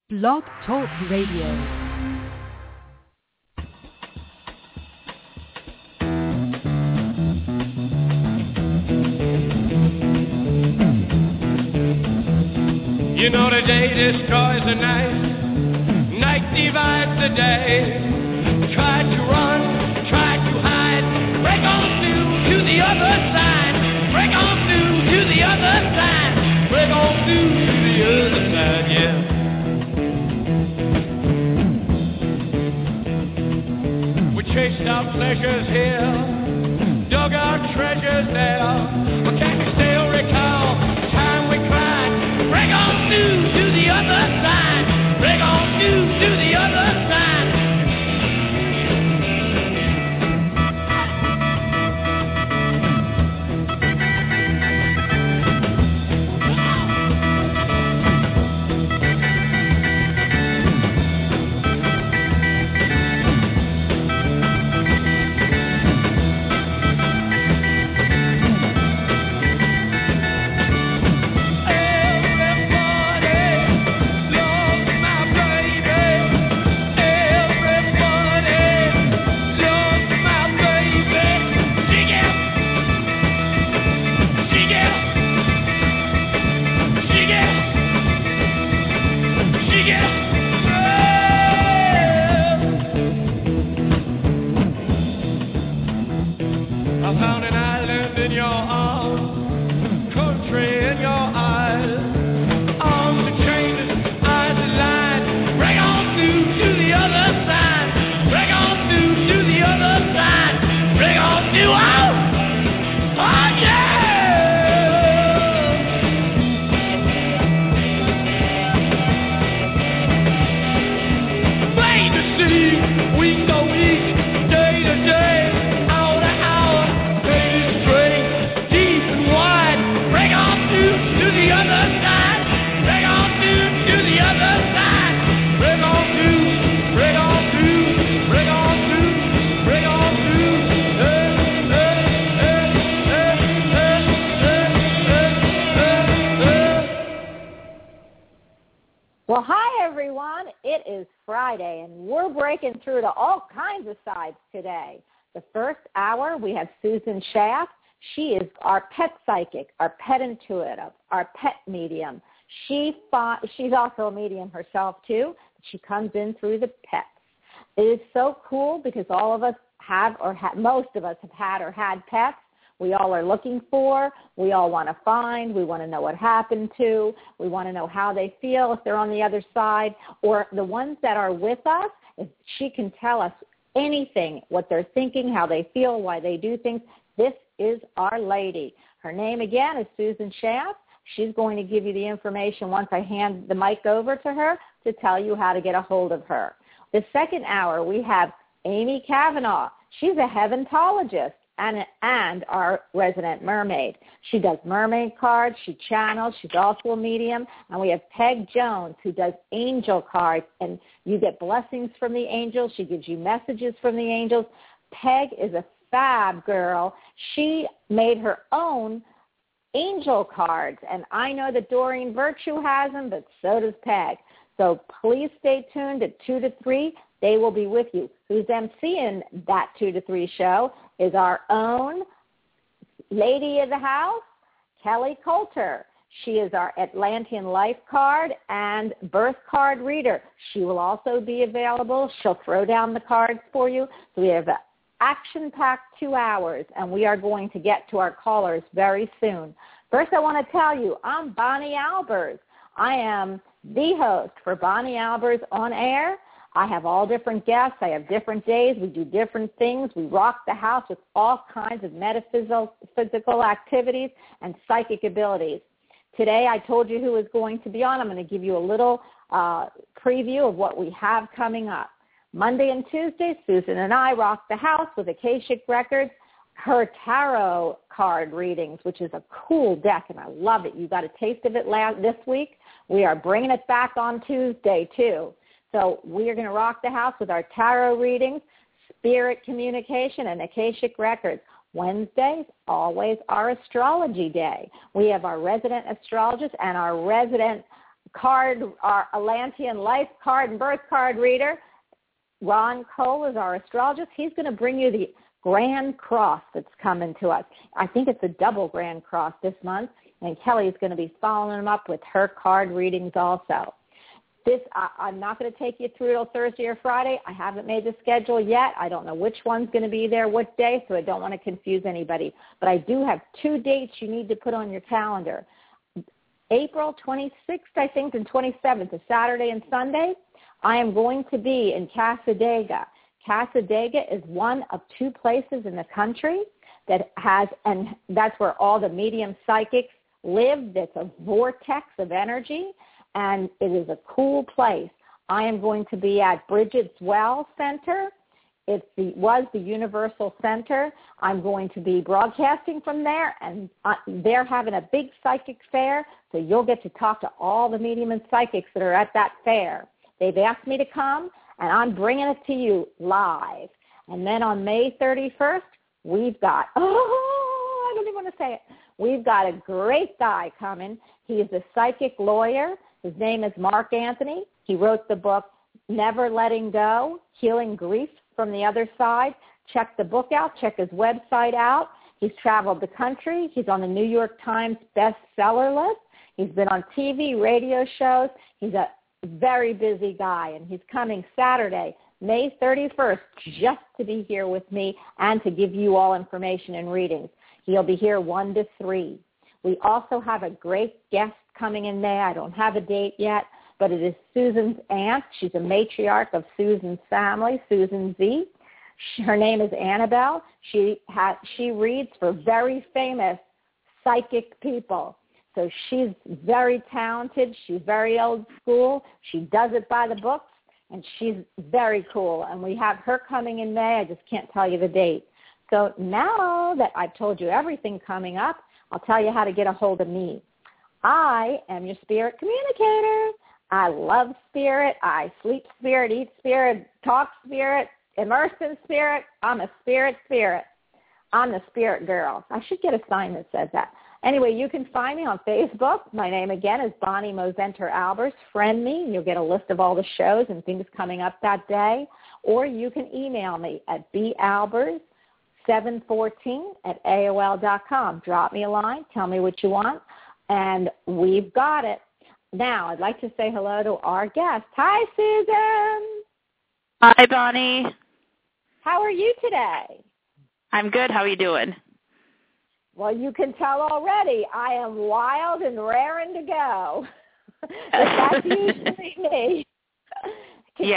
Blog Talk Radio. You know the day destroys the night, night divides the day. Try to run, try to hide, break on through to the other side, break on through to the other side, break on through to the other side, yeah. We chased our pleasures here, dug our treasures there, but can you still recall the time we cried? Break on through to the other side. Break on through to the other side. Well, hi, everyone. It is Friday, and we're breaking through to all kinds of sides today. The first hour, we have Susan Schaff. She is our pet psychic, our pet intuitive, our pet medium. She's also a medium herself, too. She comes in through the pets. It is so cool because all of us most of us have had or had pets. We all are looking for, we all want to find, we want to know what happened to, we want to know how they feel if they're on the other side, or the ones that are with us, if she can tell us anything, what they're thinking, how they feel, why they do things. This is our lady. Her name, again, is Susan Schaff. She's going to give you the information once I hand the mic over to her to tell you how to get a hold of her. The second hour, we have Amy Kavanaugh. She's a heavontologist and our resident mermaid. She does mermaid cards, she channels, she's also a medium, and we have Peg Jones, who does angel cards, and you get blessings from the angels. She gives you messages from the angels. Peg is a fab girl. She made her own angel cards, and I know that Doreen Virtue has them, but so does Peg. So please stay tuned at 2 to 3. They will be with you. Who's emceeing that 2 to 3 show is our own lady of the house, Kelly Coulter. She is our Atlantean life card and birth card reader. She will also be available. She'll throw down the cards for you. So we have an action-packed 2 hours, and we are going to get to our callers very soon. First, I want to tell you, I'm Bonnie Albers. I am the host for Bonnie Albers on Air. I have all different guests. I have different days. We do different things. We rock the house with all kinds of metaphysical activities and psychic abilities. Today, I told you who is going to be on. I'm going to give you a little preview of what we have coming up. Monday and Tuesday, Susan and I rock the house with Akashic Records, her tarot card readings, which is a cool deck, and I love it. You got a taste of it this week. We are bringing it back on Tuesday, too. So we are going to rock the house with our tarot readings, spirit communication, and Akashic Records. Wednesdays, always our astrology day. We have our resident astrologist and our resident our Atlantean life card and birth card reader. Ron Cole is our astrologist. He's going to bring you the Grand Cross that's coming to us. I think it's a double Grand Cross this month, and Kelly's going to be following them up with her card readings also. I'm not going to take you through till Thursday or Friday. I haven't made the schedule yet. I don't know which one's going to be there what day, so I don't want to confuse anybody. But I do have 2 dates you need to put on your calendar. April 26th, I think, and 27th, a Saturday and Sunday, I am going to be in Cassadaga. Cassadaga is one of 2 places in the country that has, and that's where all the medium psychics live. That's a vortex of energy. And it is a cool place. I am going to be at Bridget's Well Center. It was the Universal Center. I'm going to be broadcasting from there, and they're having a big psychic fair, so you'll get to talk to all the medium and psychics that are at that fair. They've asked me to come, and I'm bringing it to you live. And then on May 31st, we've got, I don't even want to say it, we've got a great guy coming. He is a psychic lawyer. His name is Mark Anthony. He wrote the book, Never Letting Go, Healing Grief from the Other Side. Check the book out. Check his website out. He's traveled the country. He's on the New York Times bestseller list. He's been on TV, radio shows. He's a very busy guy, and he's coming Saturday, May 31st, just to be here with me and to give you all information and readings. He'll be here 1 to 3. We also have a great guest coming in May. I don't have a date yet, but it is Susan's aunt. She's a matriarch of Susan's family, Susan Z. Her name is Annabelle. She reads for very famous psychic people. So she's very talented. She's very old school. She does it by the books, and she's very cool. And we have her coming in May. I just can't tell you the date. So now that I've told you everything coming up, I'll tell you how to get a hold of me. I am your spirit communicator. I love spirit. I sleep spirit, eat spirit, talk spirit, immerse in spirit. I'm a spirit. I'm the spirit girl. I should get a sign that says that. Anyway, you can find me on Facebook. My name again is Bonnie Mosenter Albers. Friend me, and you'll get a list of all the shows and things coming up that day. Or you can email me at balbers714@AOL.com. Drop me a line. Tell me what you want, and we've got it. Now, I'd like to say hello to our guest. Hi, Susan. Hi, Bonnie. How are you today? I'm good. How are you doing? Well, you can tell already. I am wild and raring to go. That's usually me. Can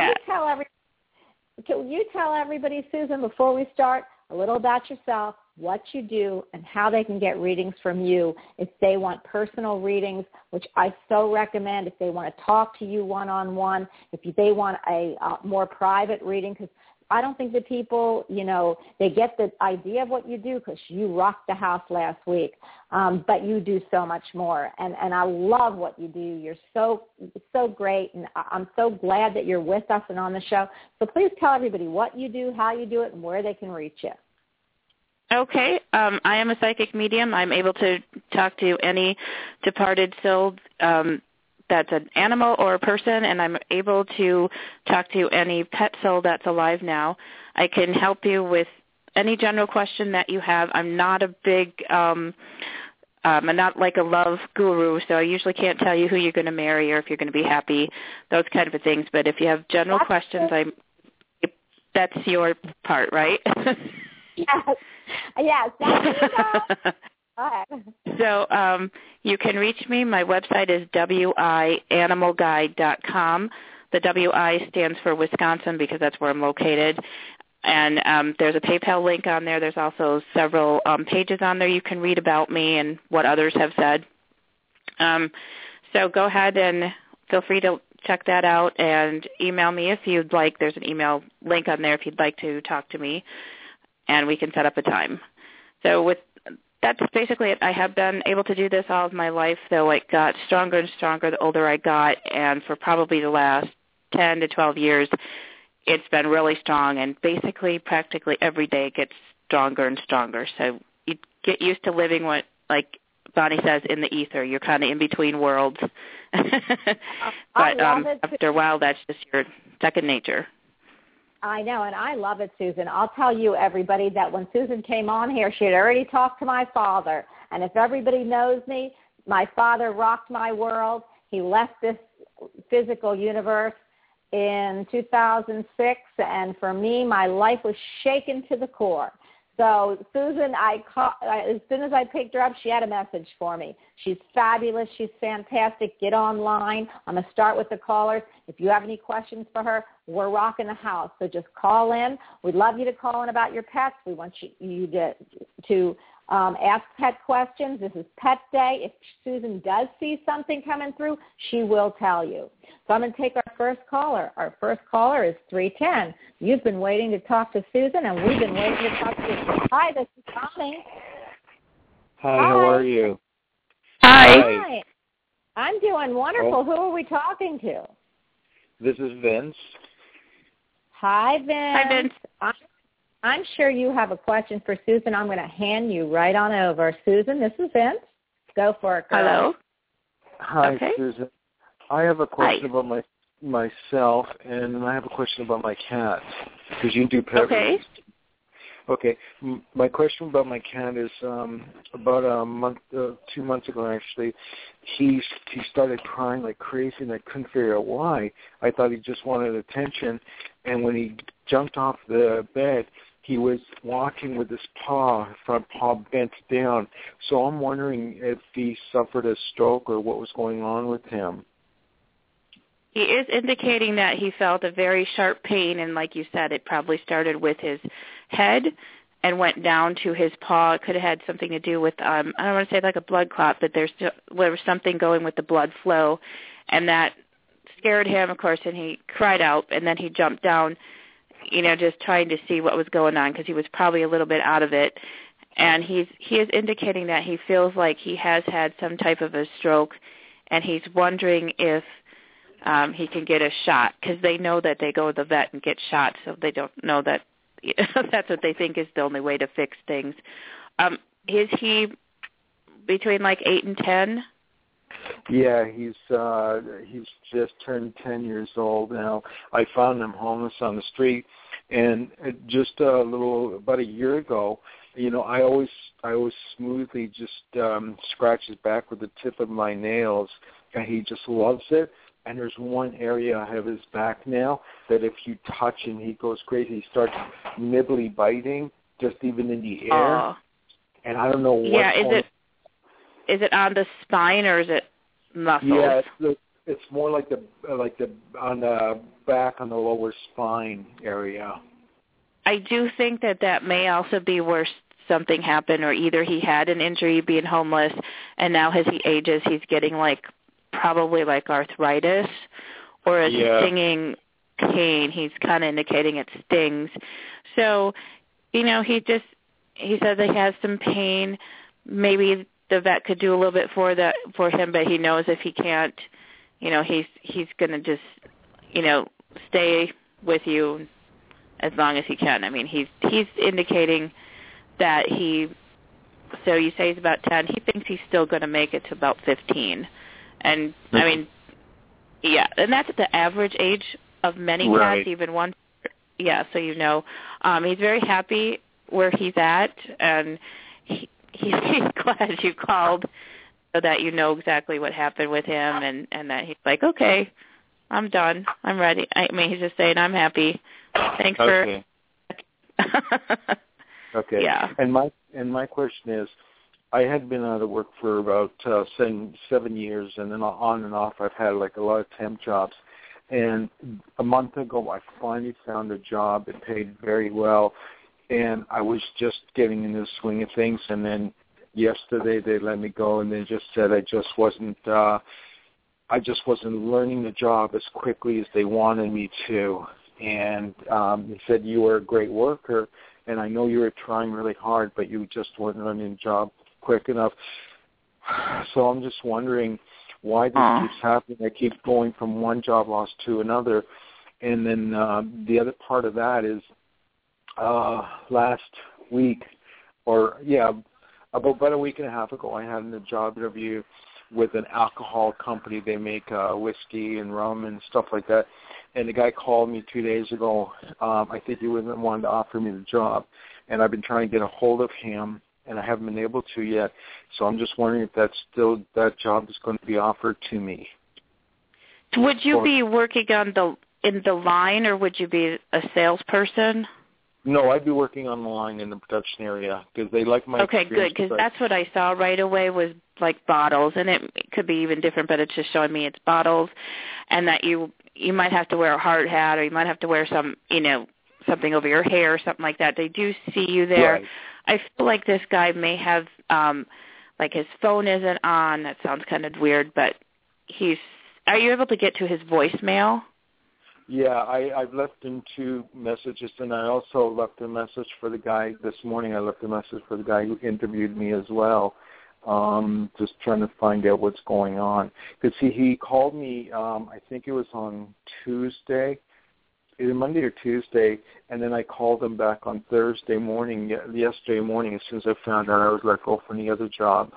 you tell everybody, Susan, before we start, a little about yourself, what you do, and how they can get readings from you if they want personal readings, which I so recommend, if they want to talk to you one-on-one, if they want a more private reading, because I don't think that people, they get the idea of what you do because you rocked the house last week, but you do so much more. And I love what you do. You're so great, and I'm so glad that you're with us and on the show. So please tell everybody what you do, how you do it, and where they can reach you. Okay. I am a psychic medium. I'm able to talk to any departed soul that's an animal or a person, and I'm able to talk to any pet soul that's alive now. I can help you with any general question that you have. I'm not a big, I'm not like a love guru, so I usually can't tell you who you're going to marry or if you're going to be happy, those kind of things. But if you have general questions, that's your part, right? Yes. So you can reach me. My website is wianimalguide.com. The WI stands for Wisconsin because that's where I'm located. And there's a PayPal link on there. There's also several pages on there you can read about me and what others have said. So go ahead and feel free to check that out and email me if you'd like. There's an email link on there if you'd like to talk to me, and we can set up a time. So that's basically it. I have been able to do this all of my life, though it got stronger and stronger the older I got, and for probably the last 10 to 12 years, it's been really strong, and basically practically every day it gets stronger and stronger. So you get used to living what, like Bonnie says, in the ether. You're kind of in between worlds, But after a while, that's just your second nature. I know, and I love it, Susan. I'll tell you, everybody, that when Susan came on here, she had already talked to my father. And if everybody knows me, my father rocked my world. He left this physical universe in 2006, and for me, my life was shaken to the core. So Susan, as soon as I picked her up, she had a message for me. She's fabulous. She's fantastic. Get online. I'm going to start with the callers. If you have any questions for her, we're rocking the house. So just call in. We'd love you to call in about your pets. We want you to ask pet questions. This is Pet Day. If Susan does see something coming through, she will tell you. So I'm going to take our first caller. Our first caller is 310. You've been waiting to talk to Susan, and we've been waiting to talk to you. Hi, this is Connie. Hi, how are you? Hi. I'm doing wonderful. Oh. Who are we talking to? This is Vince. Hi, Vince. Hi, Vince. I'm sure you have a question for Susan. I'm going to hand you right on over. Susan, this is Vince. Go for it, girl. Hello. Hi, okay. Susan. I have a question about myself, and I have a question about my cat, because you do pet reviews. Okay. My question about my cat is about a month, 2 months ago, actually, he started crying like crazy, and I couldn't figure out why. I thought he just wanted attention, and when he jumped off the bed, he was walking with his front paw bent down. So I'm wondering if he suffered a stroke or what was going on with him. He is indicating that he felt a very sharp pain, and like you said, it probably started with his head and went down to his paw. It could have had something to do with, I don't want to say like a blood clot, but there was something going with the blood flow, and that scared him, of course, and he cried out, and then he jumped down, just trying to see what was going on because he was probably a little bit out of it. And he is indicating that he feels like he has had some type of a stroke, and he's wondering if he can get a shot because they know that they go to the vet and get shots, so they don't know that that's what they think is the only way to fix things. Is he between like 8 and 10? Yeah, he's just turned 10 years old now. I found him homeless on the street, and just about a year ago, I always smoothly just scratch his back with the tip of my nails, and he just loves it. And there's one area of his back now that if you touch him, he goes crazy. He starts nibbly biting, just even in the air. And I don't know what. Yeah, is it on the spine or is it muscles? Yeah, it's more like the on the back on the lower spine area. I do think that may also be where something happened, or either he had an injury being homeless, and now as he ages, he's getting probably like arthritis or a stinging pain. He's kind of indicating it stings. So, he said that he has some pain. Maybe the vet could do a little bit for him, but he knows if he can't, he's going to just, stay with you as long as he can. I mean, he's indicating that so you say he's about 10. He thinks he's still going to make it to about 15. And, I mean, yeah, and that's the average age of many cats, even one. Yeah, so he's very happy where he's at, and he's glad you called so that you know exactly what happened with him, and that he's like, okay, I'm done. I'm ready. I mean, he's just saying, I'm happy. Thanks for... Okay. Yeah. And my question is, I had been out of work for about 7 years, and then on and off I've had a lot of temp jobs. And a month ago I finally found a job. It paid very well, and I was just getting into the swing of things. And then yesterday they let me go, and they just said I just wasn't learning the job as quickly as they wanted me to. And they said you were a great worker, and I know you were trying really hard, but you just weren't learning the job quick enough. So I'm just wondering why this keeps happening. I keep going from one job loss to another. And then the other part of that is last week, about a week and a half ago, I had a job interview with an alcohol company. They make whiskey and rum and stuff like that. And the guy called me 2 days ago. I think he wanted to offer me the job. And I've been trying to get a hold of him, and I haven't been able to yet. So I'm just wondering if that job is going to be offered to me. Would you be working in the line, or would you be a salesperson? No, I'd be working on the line in the production area because they like my Okay, good, because that's what I saw right away was like bottles, and it could be even different, but it's just showing me it's bottles, and that you might have to wear a hard hat, or you might have to wear some, something over your hair or something like that. They do see you there. Right. I feel like this guy may have, like his phone isn't on. That sounds kind of weird, but are you able to get to his voicemail? Yeah, I've left him 2 messages, and I also left a message for the guy this morning. I left a message for the guy who interviewed me as well, just trying to find out what's going on. Because he called me, I think it was on Tuesday, either Monday or Tuesday, and then I called him back on Thursday morning, yesterday morning, as soon as I found out I was let go from the other job.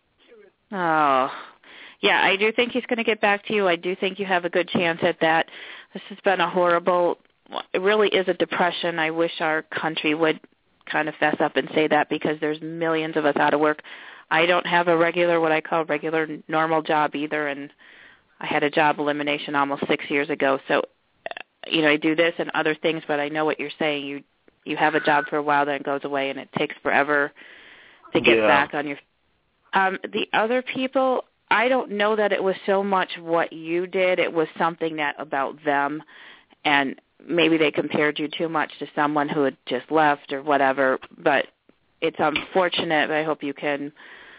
Oh, yeah, I do think he's going to get back to you. I do think you have a good chance at that. This has been it really is a depression. I wish our country would kind of fess up and say that, because there's millions of us out of work. I don't have what I call regular normal job either, and I had a job elimination almost 6 years ago. So, I do this and other things, but I know what you're saying. You have a job for a while, then it goes away, and it takes forever to get back on your the other people, I don't know that it was so much what you did. It was something about them, and maybe they compared you too much to someone who had just left or whatever. But it's unfortunate. I hope you can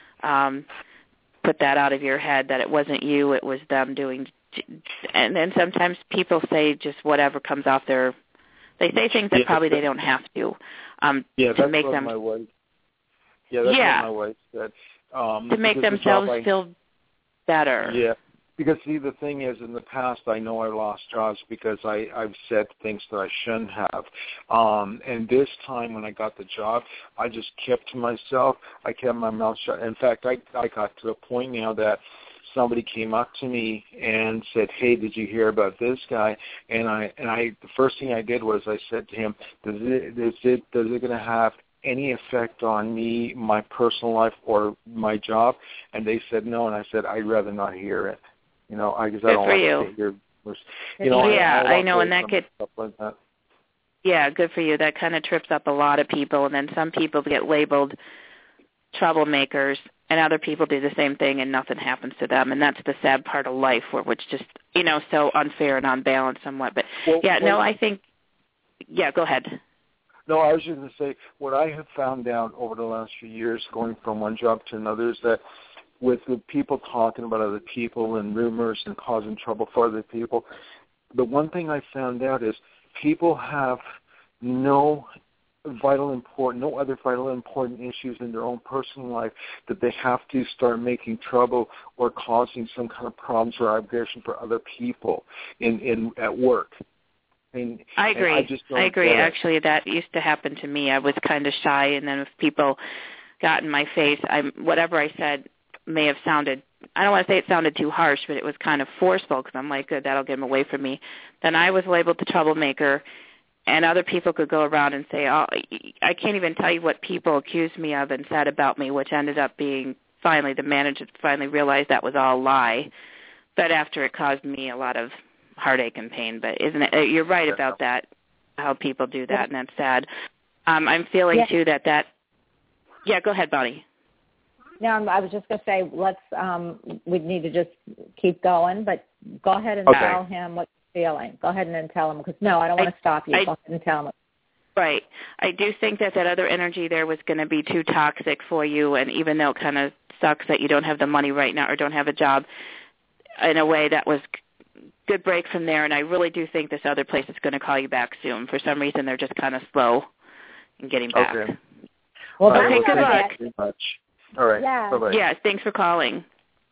put that out of your head, that it wasn't you, it was them doing. And then sometimes people say just whatever comes off they say things that probably they don't have to to make them. My wife. Yeah, that's what my wife said. To make themselves feel better. Yeah, because see, the thing is, in the past, I know I lost jobs because I've said things that I shouldn't have. And this time, when I got the job, I just kept to myself. I kept my mouth shut. In fact, I got to the point now that somebody came up to me and said, "Hey, did you hear about this guy?" And the first thing I did was I said to him, "Does it going to have any effect on me, my personal life, or my job?" And they said no, and I said, "I'd rather not hear it." Because I don't like to hear. I know, and that could stuff like that. Yeah, good for you. That kind of trips up a lot of people, and then some people get labeled troublemakers, and other people do the same thing, and nothing happens to them. And that's the sad part of life, which just so unfair and unbalanced somewhat. But I think. Yeah, go ahead. No, I was just going to say, what I have found out over the last few years, going from one job to another, is that with the people talking about other people and rumors and causing trouble for other people, the one thing I found out is people have no other vital important issues in their own personal life that they have to start making trouble or causing some kind of problems or aggression for other people at work. I agree. I agree. Actually, that used to happen to me. I was kind of shy, and then if people got in my face, whatever I said may have sounded, I don't want to say it sounded too harsh, but it was kind of forceful, because I'm like, good, that'll get them away from me. Then I was labeled the troublemaker, and other people could go around and say, oh, I can't even tell you what people accused me of and said about me, which ended up being finally the manager finally realized that was all a lie. But after it caused me a lot of heartache and pain. But isn't it? You're right about that, how people do that, and that's sad. I'm feeling too that. Yeah, go ahead, Bonnie. No, I was just going to say, we need to just keep going, but go ahead and tell him what you're feeling. Go ahead and tell him, because I don't want to stop you. Go ahead and tell him. Right. I do think that other energy there was going to be too toxic for you, and even though it kind of sucks that you don't have the money right now or don't have a job, in a way that was good break from there, and I really do think this other place is going to call you back soon. For some reason, they're just kind of slow in getting back. Okay. Well, good luck. Thank you very much. All right. Yeah. Bye-bye. Yeah, thanks for calling.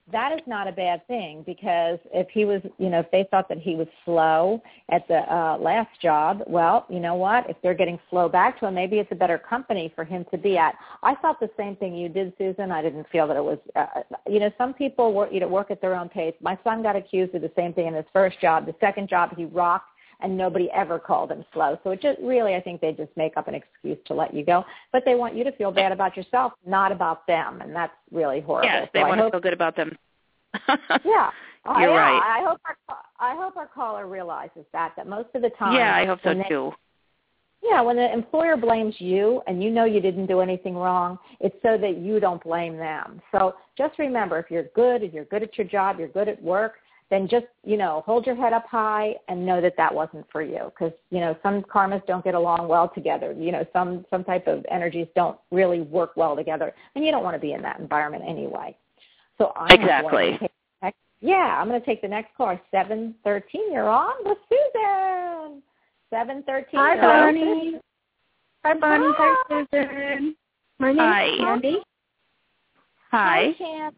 that is not a bad thing, because if he was, if they thought that he was slow at the last job, well, you know what? If they're getting slow back to him, maybe it's a better company for him to be at. I thought the same thing you did, Susan. I didn't feel that it was, some people work at their own pace. My son got accused of the same thing in his first job. The second job, he rocked, and nobody ever called him slow. So it just really, I think they just make up an excuse to let you go. But they want you to feel bad about yourself, not about them, and that's really horrible. Yes, they want to feel good about them. Yeah. You're right. I hope our caller realizes that most of the time. Yeah, I hope so too. Yeah, when the employer blames you and you know you didn't do anything wrong, it's so that you don't blame them. So just remember, if you're good at your job, you're good at work, then just, hold your head up high and know that wasn't for you. Because, some karmas don't get along well together. Some type of energies don't really work well together. And you don't want to be in that environment anyway. So I'm going to take the next call. 713, you're on with Susan. 713. Hi, Bonnie. Hi, Bonnie. Hi, Susan. My name is Candy. Hi. Candy.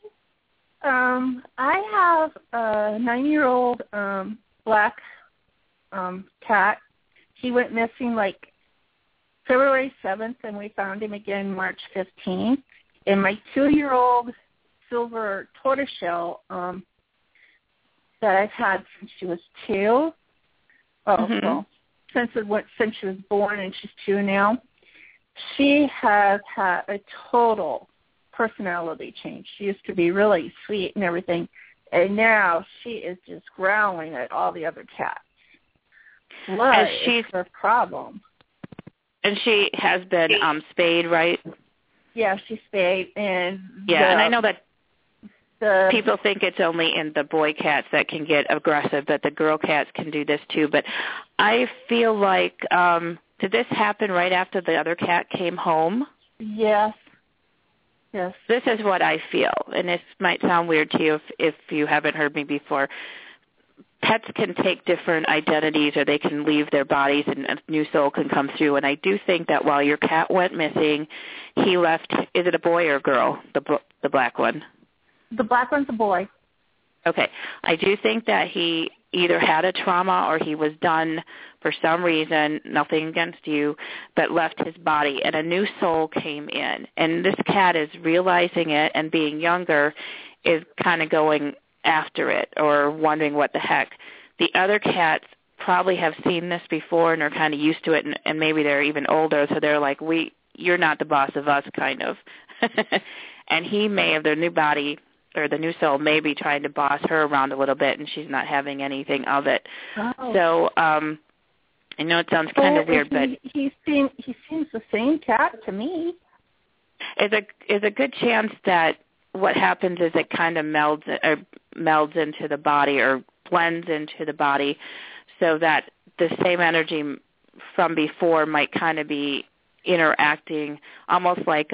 I have a 9-year-old black cat. He went missing February 7th, and we found him again March 15th. And my 2-year-old silver tortoiseshell that I've had since she was 2. Well, since she was born, and she's 2 now. She has had a total personality change. She used to be really sweet and everything, and now she is just growling at all the other cats. What is her problem? And she has been spayed, right? Yeah, she's spayed, and and I know that people think it's only in the boy cats that can get aggressive, but the girl cats can do this too. But I feel like, did this happen right after the other cat came home? Yes. Yes. This is what I feel, and this might sound weird to you if you haven't heard me before. Pets can take different identities, or they can leave their bodies, and a new soul can come through. And I do think that while your cat went missing, he left. Is it a boy or a girl? The black one. The black one's a boy. Okay. I do think that he either had a trauma or he was done for some reason, nothing against you, but left his body, and a new soul came in. And this cat is realizing it, and being younger is kind of going after it or wondering what the heck. The other cats probably have seen this before and are kind of used to it, and maybe they're even older, so they're like, you're not the boss of us, kind of. And he may have, their new body or the new soul may be trying to boss her around a little bit, and she's not having anything of it. Oh. So I know it sounds kind of weird, but he seems the same cat to me. Is a good chance that what happens is it kind of melds into the body or blends into the body, so that the same energy from before might kind of be interacting, almost like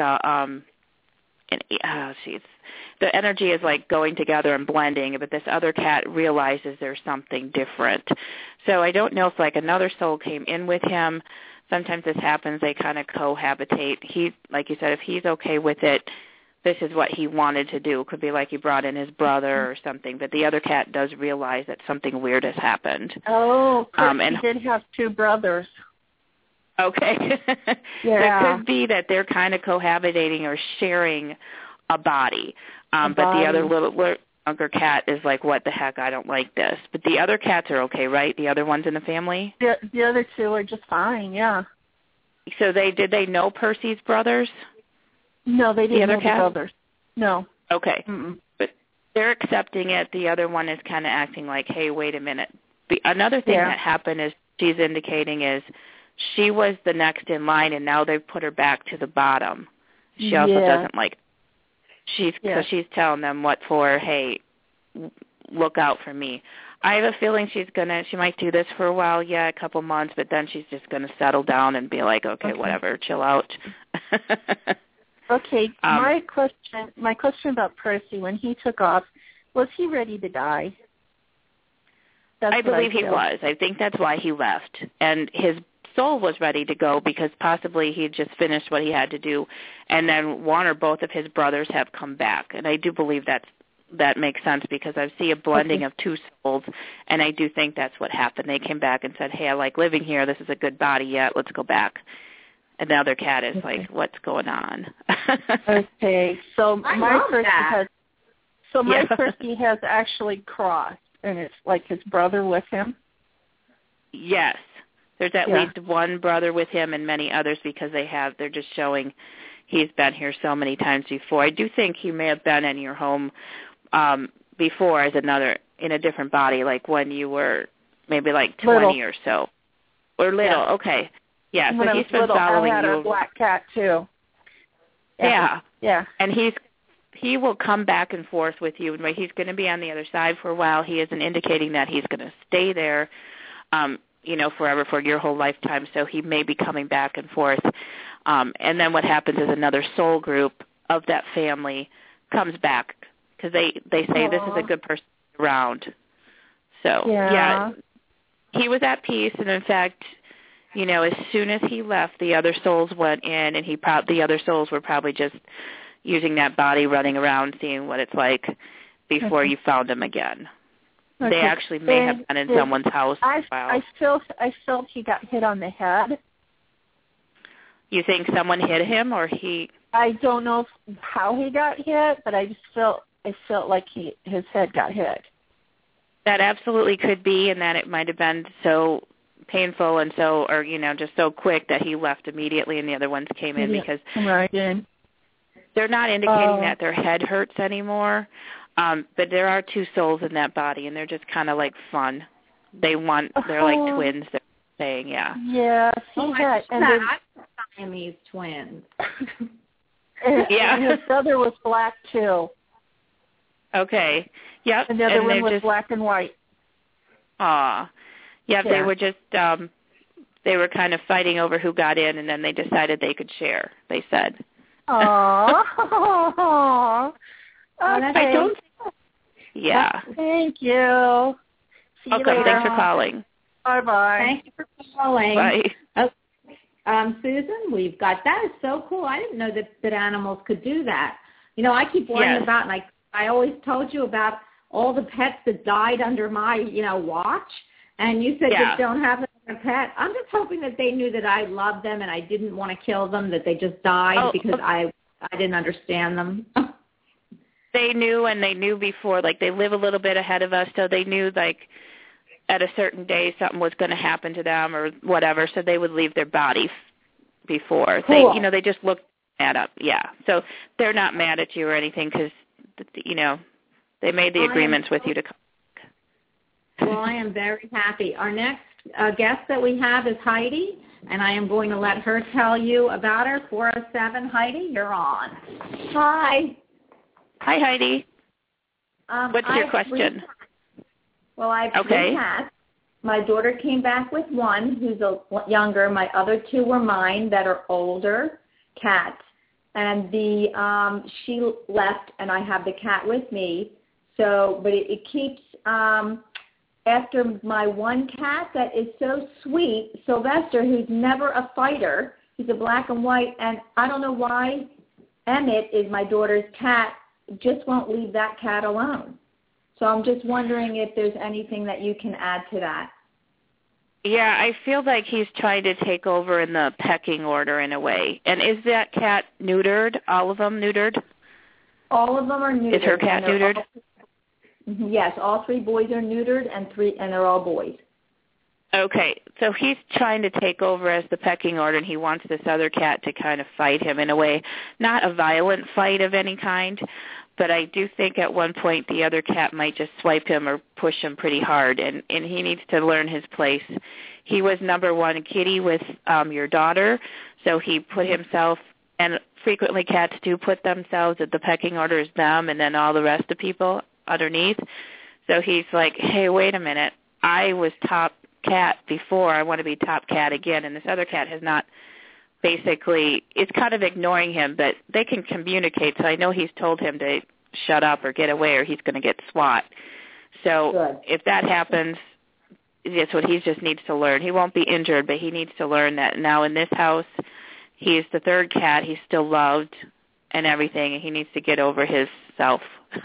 the energy is like going together and blending, but this other cat realizes there's something different. So I don't know if like another soul came in with him. Sometimes this happens. They kind of cohabitate. He, like you said, if he's okay with it, this is what he wanted to do. It could be like he brought in his brother or something, but the other cat does realize that something weird has happened. Oh, and he did have 2 brothers. Okay. Yeah. So it could be that they're kind of cohabitating or sharing a body. But the other little younger cat is like, what the heck, I don't like this. But the other cats are okay, right? The other ones in the family? The other 2 are just fine, yeah. So did they know Percy's brothers? No, they didn't know the brothers. No. Okay. Mm-mm. But they're accepting it. The other one is kind of acting like, hey, wait a minute. Another thing that happened is she's indicating is she was the next in line, and now they've put her back to the bottom. She also doesn't like so she's telling them what for, hey, look out for me. I have a feeling she might do this for a while, a couple months, but then she's just going to settle down and be like, okay, whatever, chill out. Okay, my question about Percy, when he took off, was he ready to die? I believe he was. I think that's why he left. And his soul was ready to go because possibly he had just finished what he had to do, and then one or both of his brothers have come back. And I do believe that's that makes sense because I see a blending of two souls, and I do think that's what happened. They came back and said, hey, I like living here. This is a good body yet. Let's go back. And the other cat is like, what's going on? Okay. So my Percy has actually crossed, and it's like his brother with him? Yes. There's at least one brother with him and many others because they're just showing he's been here so many times before. I do think he may have been in your home before as in a different body, like when you were maybe like 20 or so. Or little, okay. Yeah, when so he's been following I had you. A black cat too. Yeah. Yeah. And he will come back and forth with you. He's going to be on the other side for a while. He isn't indicating that he's going to stay there, forever for your whole lifetime. So he may be coming back and forth. And then what happens is another soul group of that family comes back because they say this is a good person around. So, he was at peace. And, in fact, as soon as he left, the other souls went in, and the other souls were probably just using that body, running around, seeing what it's like before you found him again. Okay. They actually may have been in someone's house. I felt he got hit on the head. You think someone hit him, or he? I don't know how he got hit, but I felt like his head got hit. That absolutely could be, and that it might have been so painful and just so quick that he left immediately, and the other ones came in because they're not indicating that their head hurts anymore. But there are two souls in that body, and they're just kind of like fun. They're like twins. They're saying, Yes, and Siamese twins. And his brother was black too. Okay. Yep. And the other one was black and white. Aw. Yeah, they were just they were kind of fighting over who got in, and then they decided they could share. They said. Aww. Okay. I don't. Yeah. Thank you. See you later. Thanks for calling. Bye-bye. Thank you for calling. Bye. Okay. Susan, we've got that is so cool. I didn't know that animals could do that. I keep learning about, and I always told you about all the pets that died under my watch, and you said that don't have a pet. I'm just hoping that they knew that I loved them and I didn't want to kill them, that they just died because I didn't understand them. They knew, and they knew before, like they live a little bit ahead of us, so they knew like at a certain day something was going to happen to them or whatever, so they would leave their body before. Cool. They just looked that up. Yeah. So they're not mad at you or anything because, they made the agreements with you to come. Well, I am very happy. Our next guest that we have is Heidi, and I am going to let her tell you about her. 407, Heidi, you're on. Hi. Hi, Heidi. What's your question? I have 3 cats. My daughter came back with one who's younger. My other 2 were mine that are older cats. And she left, and I have the cat with me. So, but it keeps, after my one cat that is so sweet, Sylvester, who's never a fighter, he's a black and white, and I don't know why Emmett is my daughter's cat, just won't leave that cat alone. So I'm just wondering if there's anything that you can add to that. Yeah, I feel like he's trying to take over in the pecking order in a way. And is that cat neutered? All of them neutered? All of them are neutered. Is her cat neutered? Yes, all 3 boys are neutered, and they're all boys. Okay, so he's trying to take over as the pecking order, and he wants this other cat to kind of fight him in a way, not a violent fight of any kind, but I do think at one point the other cat might just swipe him or push him pretty hard, and he needs to learn his place. He was number 1 kitty with your daughter, so he put himself, and frequently cats do put themselves at the pecking order as them and then all the rest of people underneath. So he's like, hey, wait a minute, I was top cat before, I want to be top cat again, and this other cat has not basically, it's kind of ignoring him, but they can communicate, so I know he's told him to shut up or get away or he's going to get swat. So if that happens, that's what he just needs to learn. He won't be injured, but he needs to learn that now in this house, he's the 3rd cat, he's still loved and everything, and he needs to get over his self.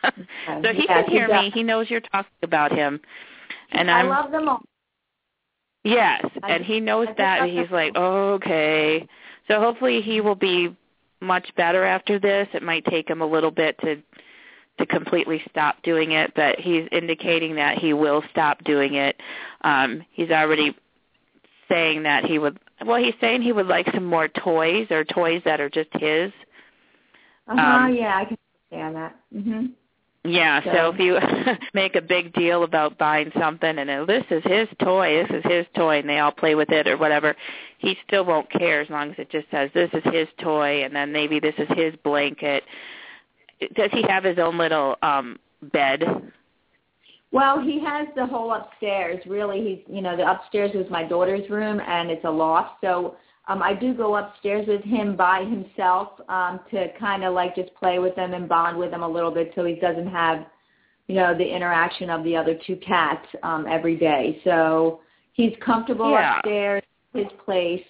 So he can hear me. He knows you're talking about him. And I love them all. Yes, and he knows that, and he's like, oh, okay. So hopefully he will be much better after this. It might take him a little bit to completely stop doing it, but he's indicating that he will stop doing it. He's already saying that he's saying he would like some more toys or toys that are just his. Yeah, I can understand that. Mm-hmm. Yeah, so if you make a big deal about buying something and this is his toy, and they all play with it or whatever, he still won't care as long as it just says this is his toy and then maybe this is his blanket. Does he have his own little bed? Well, he has the whole upstairs. Really, the upstairs is my daughter's room, and it's a loft. So I do go upstairs with him by himself to kind of like just play with him and bond with him a little bit so he doesn't have, the interaction of the other two cats every day. So he's comfortable upstairs, his place.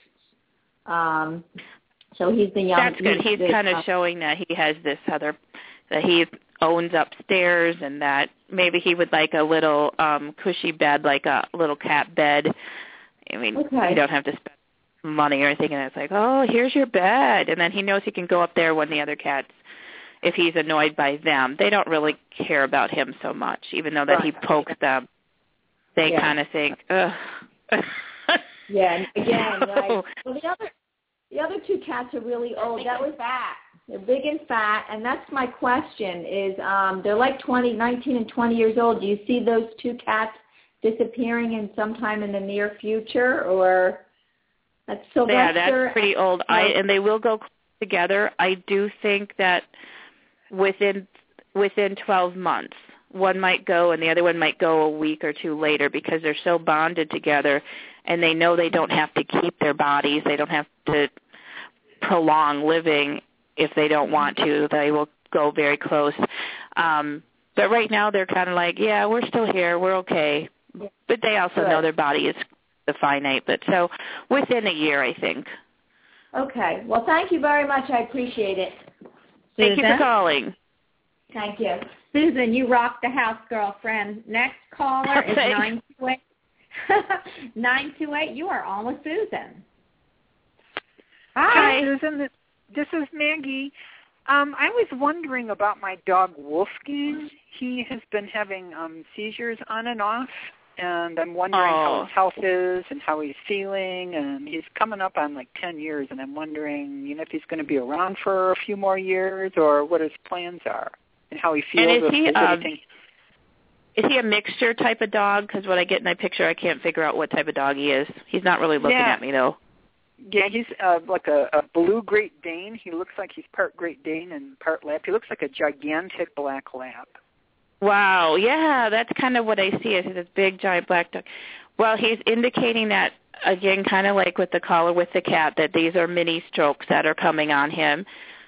So he's the young. That's good. He's kind of showing that he has this other, that he owns upstairs, and that maybe he would like a little cushy bed, like a little cat bed. I mean, you don't have to spend money or anything, and it's like, oh, here's your bed. And then he knows he can go up there when the other cats, if he's annoyed by them, they don't really care about him so much, even though that he pokes them. They kind of think, ugh. Yeah, and again, well, the other two cats are really old. That was fat. They're big and fat, and that's my question is they're like 19 and 20 years old. Do you see those two cats disappearing in sometime in the near future, or that's Sylvester? Yeah, that's pretty old. And they will go together. I do think that within 12 months, one might go and the other one might go a week or two later because they're so bonded together, and they know they don't have to keep their bodies. They don't have to prolong living if they don't want to. They will go very close. But right now they're kind of like, yeah, we're still here. We're okay. But they also know their body is finite. But so within a year, I think. Okay. Well, thank you very much. I appreciate it. Thank you for calling. Thank you. Susan, you rock the house, girlfriend. Next caller is 928. 928, you are on with Susan. Hi, Susan. This is Maggie. I was wondering about my dog Wolfgang. He has been having seizures on and off, and I'm wondering how his health is and how he's feeling. And he's coming up on like 10 years, and I'm wondering, if he's going to be around for a few more years or what his plans are and how he feels. And is he a mixture type of dog? Because when I get in my picture, I can't figure out what type of dog he is. He's not really looking at me, though. Yeah, he's like a blue Great Dane. He looks like he's part Great Dane and part Lap. He looks like a gigantic black Lap. Wow, yeah, that's kind of what I see is this big, giant black dog. Well, he's indicating that, again, kind of like with the collar with the cat, that these are mini strokes that are coming on him.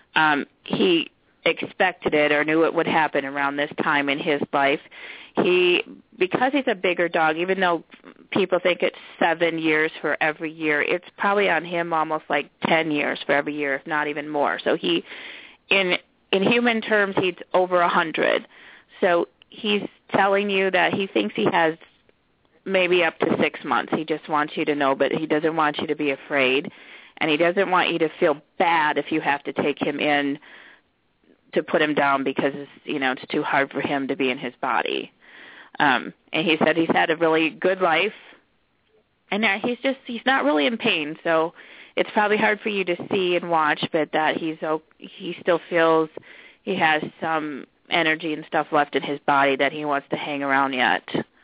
He expected it or knew it would happen around this time in his life. Because he's a bigger dog, even though people think it's 7 years for every year, it's probably on him almost like 10 years for every year, if not even more. So he, in human terms, he's over 100. So he's telling you that he thinks he has maybe up to 6 months. He just wants you to know, but he doesn't want you to be afraid, and he doesn't want you to feel bad if you have to take him in to put him down because it's too hard for him to be in his body. And he said he's had a really good life, and that he's not really in pain. So it's probably hard for you to see and watch, but that he still feels he has some energy and stuff left in his body that he wants to hang around yet.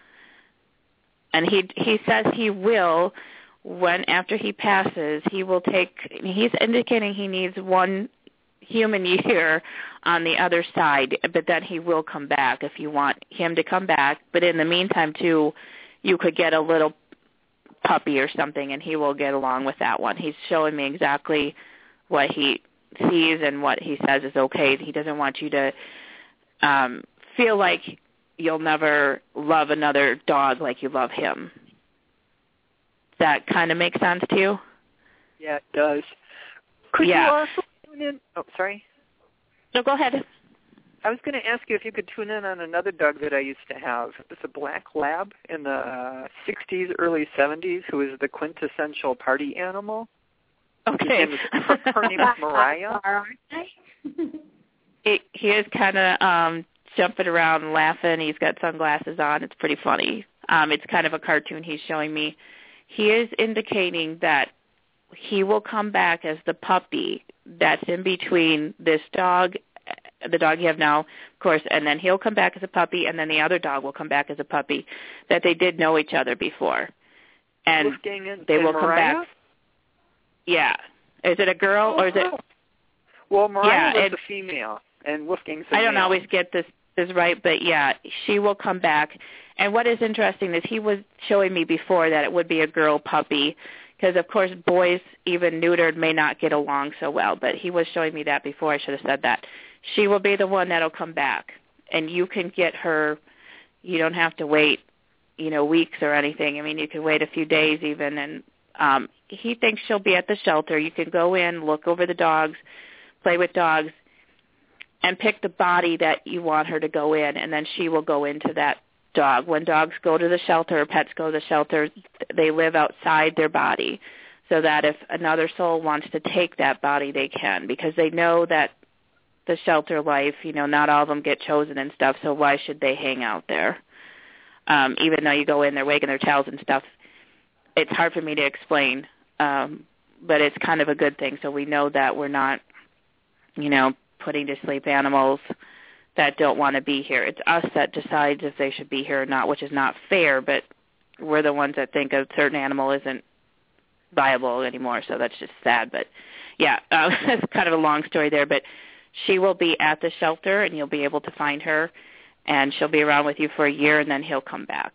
And he says he will, after he passes, he's indicating he needs 1 human year on the other side, but then he will come back if you want him to come back. But in the meantime, too, you could get a little puppy or something, and he will get along with that one. He's showing me exactly what he sees and what he says is okay. He doesn't want you to feel like you'll never love another dog like you love him. Does that kind of make sense to you? Yeah, it does. Could you also tune in? Oh, sorry. No, go ahead. I was going to ask you if you could tune in on another dog that I used to have. It was a black lab in the 60s, early 70s, who was the quintessential party animal. Okay. Her name is Mariah. He is kind of jumping around, laughing. He's got sunglasses on. It's pretty funny. It's kind of a cartoon he's showing me. He is indicating that he will come back as the puppy that's in between this dog, the dog you have now, of course, and then he'll come back as a puppy, and then the other dog will come back as a puppy, that they did know each other before. And they will come back. Yeah. Is it a girl or is it? Well, Mariah was a female, and Wolfgang's a male. I don't always get this right, but yeah, she will come back. And what is interesting is he was showing me before that it would be a girl puppy, because, of course, boys, even neutered, may not get along so well. But he was showing me that before. I should have said that. She will be the one that will come back, and you can get her. You don't have to wait, weeks or anything. I mean, you can wait a few days even. And he thinks she'll be at the shelter. You can go in, look over the dogs, play with dogs, and pick the body that you want her to go in, and then she will go into that dog. When dogs go to the shelter or pets go to the shelter, they live outside their body, so that if another soul wants to take that body, they can, because they know that the shelter life, not all of them get chosen and stuff, so why should they hang out there? Even though you go in, they're wagging their tails and stuff. It's hard for me to explain, but it's kind of a good thing, so we know that we're not, putting to sleep animals that don't want to be here. It's us that decides if they should be here or not, which is not fair, but we're the ones that think a certain animal isn't viable anymore, so that's just sad. But, yeah, that's kind of a long story there, but she will be at the shelter, and you'll be able to find her, and she'll be around with you for a year, and then he'll come back.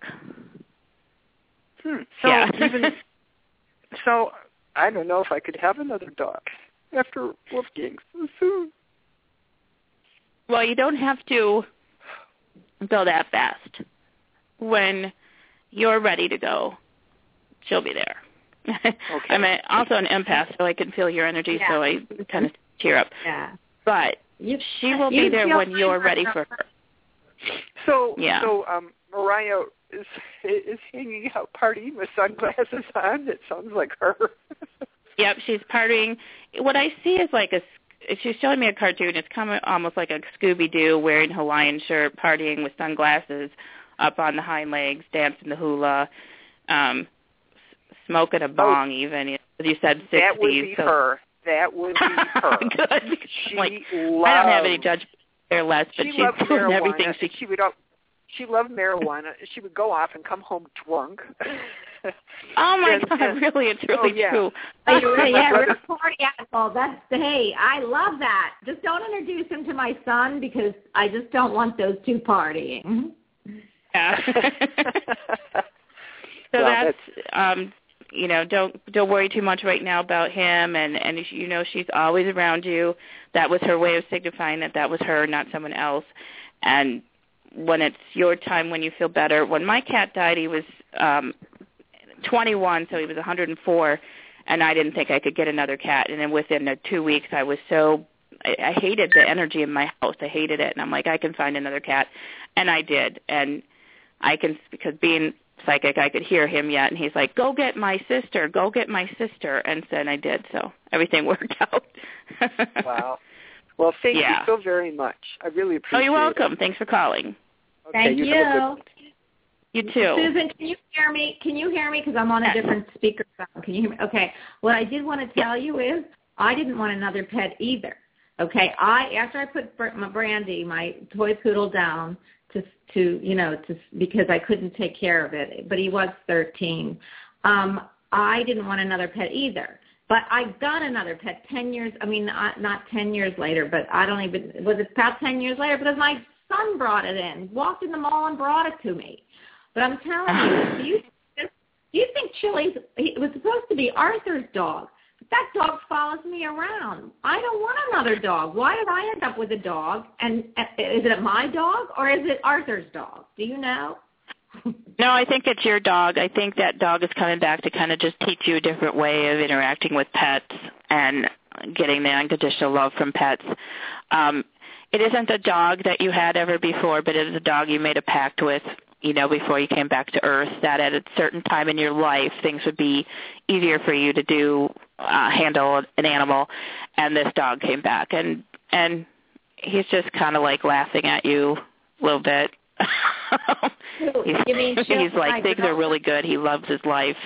So yeah. So I don't know if I could have another dog after Wolfgang so soon. Well, you don't have to go that fast. When you're ready to go, she'll be there. Okay. I'm also an empath, so I can feel your energy, so I kind of cheer up. Yeah. But she will be there when you're ready for her. So Mariah is hanging out partying with sunglasses on. It sounds like her. Yep, she's partying. What I see is like she's showing me a cartoon. It's kind of almost like a Scooby-Doo wearing Hawaiian shirt, partying with sunglasses up on the hind legs, dancing the hula, smoking a bong even. You said 60s. That would be her. That would be her. Good. She I don't have any judgment there, Les, but she's doing everything she loved marijuana. She would go off and come home drunk. Oh my God! Really, it's really true. We're a party animal. Hey, I love that. Just don't introduce him to my son, because I just don't want those two partying. Yeah. So that's don't worry too much right now about him, and she's always around you. That was her way of signifying that was her, not someone else. And when it's your time, when you feel better. When my cat died, he was 21, so he was 104, and I didn't think I could get another cat. And then within 2 weeks, I was I hated the energy in my house. I hated it, and I'm like, I can find another cat, and I did. And because being psychic, I could hear him yet, and he's like, go get my sister, and then I did. So everything worked out. Wow. Well, thank you so very much. I really appreciate it. Oh, you're welcome. Thanks for calling. Okay, thank you. You too. Susan, can you hear me? Because I'm on a different speaker phone. Can you hear me? Okay. What I did want to tell you is I didn't want another pet either. Okay. After I put my Brandy, my toy poodle, down because I couldn't take care of it, but he was 13. I didn't want another pet either. But I got another pet 10 years, not 10 years later, but was it about 10 years later? Because my son brought it in, walked in the mall and brought it to me. But I'm telling you, do you think Chili's, it was supposed to be Arthur's dog, but that dog follows me around. I don't want another dog. Why did I end up with a dog? And is it my dog or is it Arthur's dog? Do you know? No, I think it's your dog. I think that dog is coming back to kind of just teach you a different way of interacting with pets and getting the unconditional love from pets. it isn't a dog that you had ever before, but it is a dog you made a pact with, before you came back to Earth, that at a certain time in your life, things would be easier for you to handle an animal, and this dog came back. And he's just kind of like laughing at you a little bit. He's like, things are really good. He loves his life,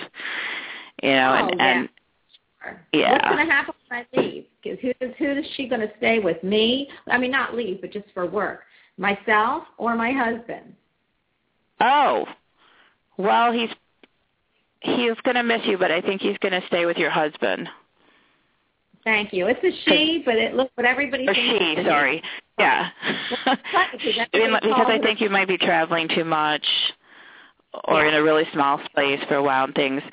and yeah. What's going to happen when I leave? Who is she going to stay with? Me? I mean, not leave, but just for work. Myself or my husband? Oh, well, he's going to miss you, but I think he's going to stay with your husband. Thank you. It's a she, but everybody thinks she. Sorry, yeah. Because I think you might be traveling too much, or in a really small space for a while and things.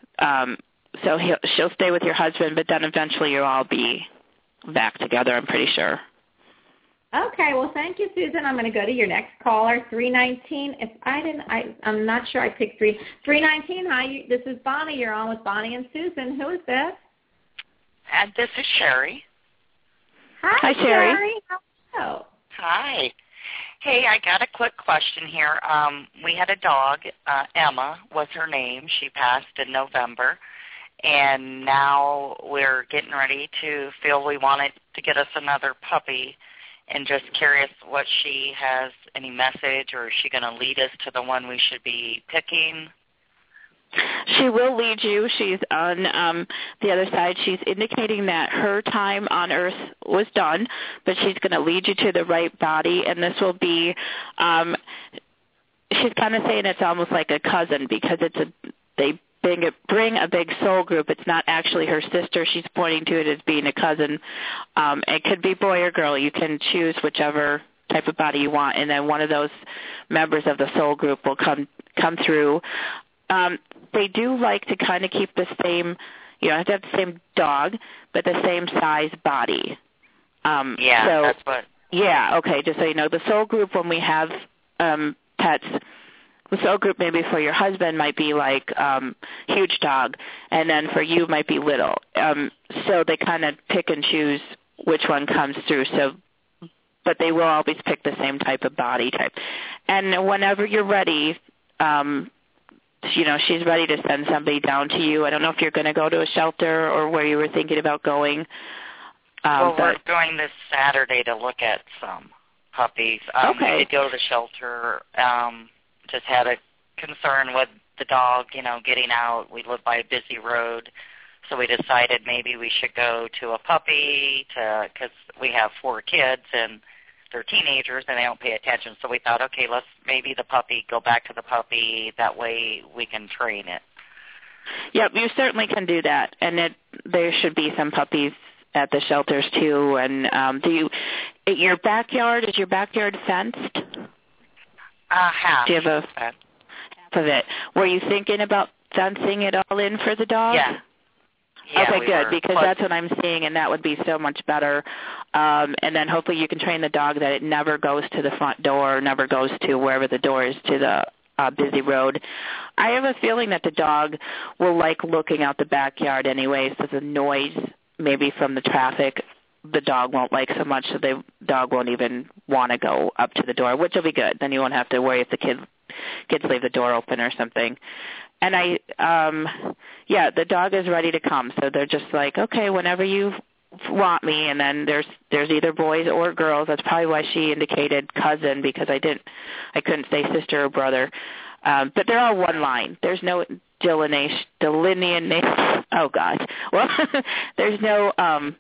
So she'll stay with your husband, but then eventually you'll all be back together, I'm pretty sure. Okay, well, thank you, Susan. I'm going to go to your next caller, 319. I'm not sure I picked 319. Hi, this is Bonnie. You're on with Bonnie and Susan. Who is this? And this is Sherry. Hi, Sherry. Hello. Hi. Hey, I got a quick question here. We had a dog, Emma was her name. She passed in November. And now we're getting ready to feel we wanted to get us another puppy. And just curious what she has, any message, or is she going to lead us to the one we should be picking? She will lead you. She's on the other side. She's indicating that her time on Earth was done, but she's going to lead you to the right body, and this will be she's kind of saying it's almost like a cousin because they bring a big soul group. It's not actually her sister. She's pointing to it as being a cousin. It could be boy or girl. You can choose whichever type of body you want, and then one of those members of the soul group will come through. They do like to kind of keep the same, have to have the same dog, but the same size body. That's what. Yeah, okay, just so you know, the soul group when we have pets, the soul group maybe for your husband might be like huge dog, and then for you might be little. So they kind of pick and choose which one comes through. But they will always pick the same type of body type. And whenever you're ready, she's ready to send somebody down to you. I don't know if you're going to go to a shelter or where you were thinking about going. We're going this Saturday to look at some puppies. Okay. We did go to the shelter. Just had a concern with the dog, getting out. We live by a busy road, so we decided maybe we should go to a puppy because we have 4 kids and they're teenagers and they don't pay attention. So we thought, okay, let's maybe go back to the puppy. That way we can train it. Yep, you certainly can do that. And there should be some puppies at the shelters too. And is your backyard fenced? Half. Do you have half of it? Were you thinking about fencing it all in for the dog? Yeah. Okay, good, because that's what I'm seeing, and that would be so much better. And then hopefully you can train the dog that it never goes to the front door, never goes to wherever the door is to the busy road. I have a feeling that the dog will like looking out the backyard anyways, so the noise maybe from the traffic the dog won't like so much, so the dog won't even want to go up to the door, which will be good. Then you won't have to worry if the kids leave the door open or something. And the dog is ready to come. So they're just like, okay, whenever you want me. And then there's either boys or girls. That's probably why she indicated cousin, because I couldn't say sister or brother. But they're all one line. There's no delineation. Oh God. Well, there's no.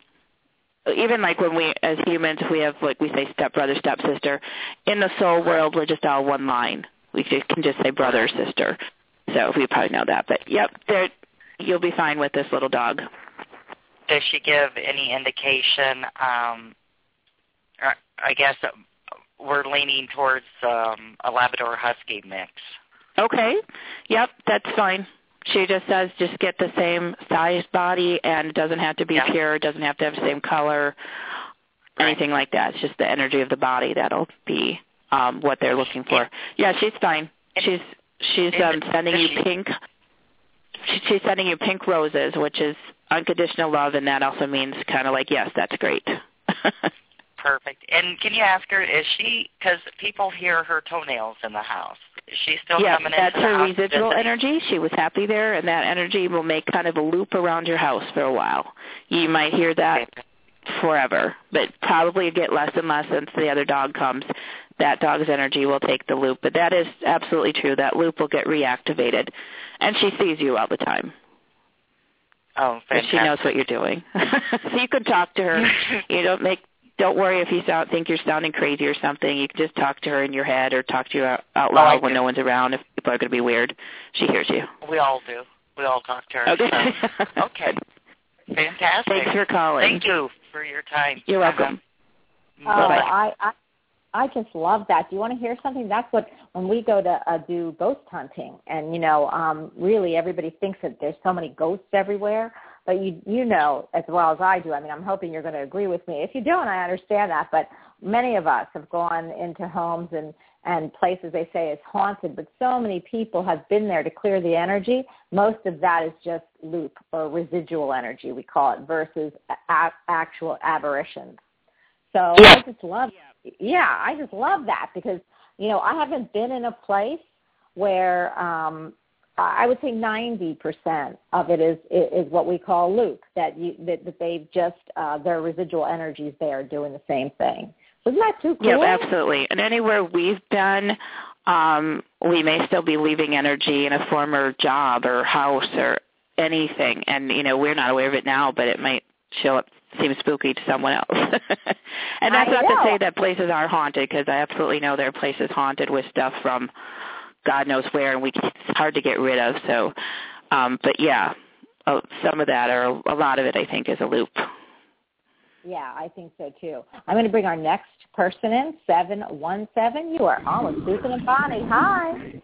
Even like when we, as humans, we have, like we say, stepbrother, stepsister. In the soul world, we're just all one line. We can just say brother or sister. So we probably know that. But, yep, you'll be fine with this little dog. Does she give any indication? I guess we're leaning towards a Labrador Husky mix. Okay. Yep, that's fine. She just says just get the same size body, and it doesn't have to be pure. It doesn't have to have the same color, anything like that. It's just the energy of the body that'll be what they're looking for. Yeah, she's fine. She's sending you pink. She's sending you pink roses, which is unconditional love, and that also means kind of like, yes, that's great. Perfect. And can you ask her, is she, because people hear her toenails in the house, is she still coming into the house? Yeah, that's her residual energy. She was happy there, and that energy will make kind of a loop around your house for a while. You might hear that forever, but probably get less and less since the other dog comes. That dog's energy will take the loop. But that is absolutely true. That loop will get reactivated, and she sees you all the time. Oh, fantastic. She knows what you're doing. So you could talk to her. Don't worry if you think you're sounding crazy or something. You can just talk to her in your head or talk to you out loud when no one's around. If people are going to be weird, she hears you. We all do. We all talk to her. Okay. So. Okay. Fantastic. Thanks for calling. Thank you for your time. You're welcome. Bye-bye. I just love that. Do you want to hear something? That's what, when we go to do ghost hunting, and, really everybody thinks that there's so many ghosts everywhere, but you know as well as I do. I mean, I'm hoping you're going to agree with me. If you don't, I understand that, but many of us have gone into homes and places they say is haunted, but so many people have been there to clear the energy. Most of that is just loop or residual energy, we call it, versus actual aberrations. So I just love that because, I haven't been in a place where I would say 90% of it is what we call loop, that they've just, their residual energies there doing the same thing. Isn't that too cool? Yeah, absolutely. And anywhere we've been, we may still be leaving energy in a former job or house or anything. And, we're not aware of it now, but it might show up, seem spooky to someone else. And that's not to say that places are haunted, because I absolutely know there are places haunted with stuff from God knows where, and it's hard to get rid of. So, but yeah, some of that, or a lot of it, I think, is a loop. Yeah, I think so too. I'm going to bring our next person in, 717. You are on with Susan and Bonnie. Hi.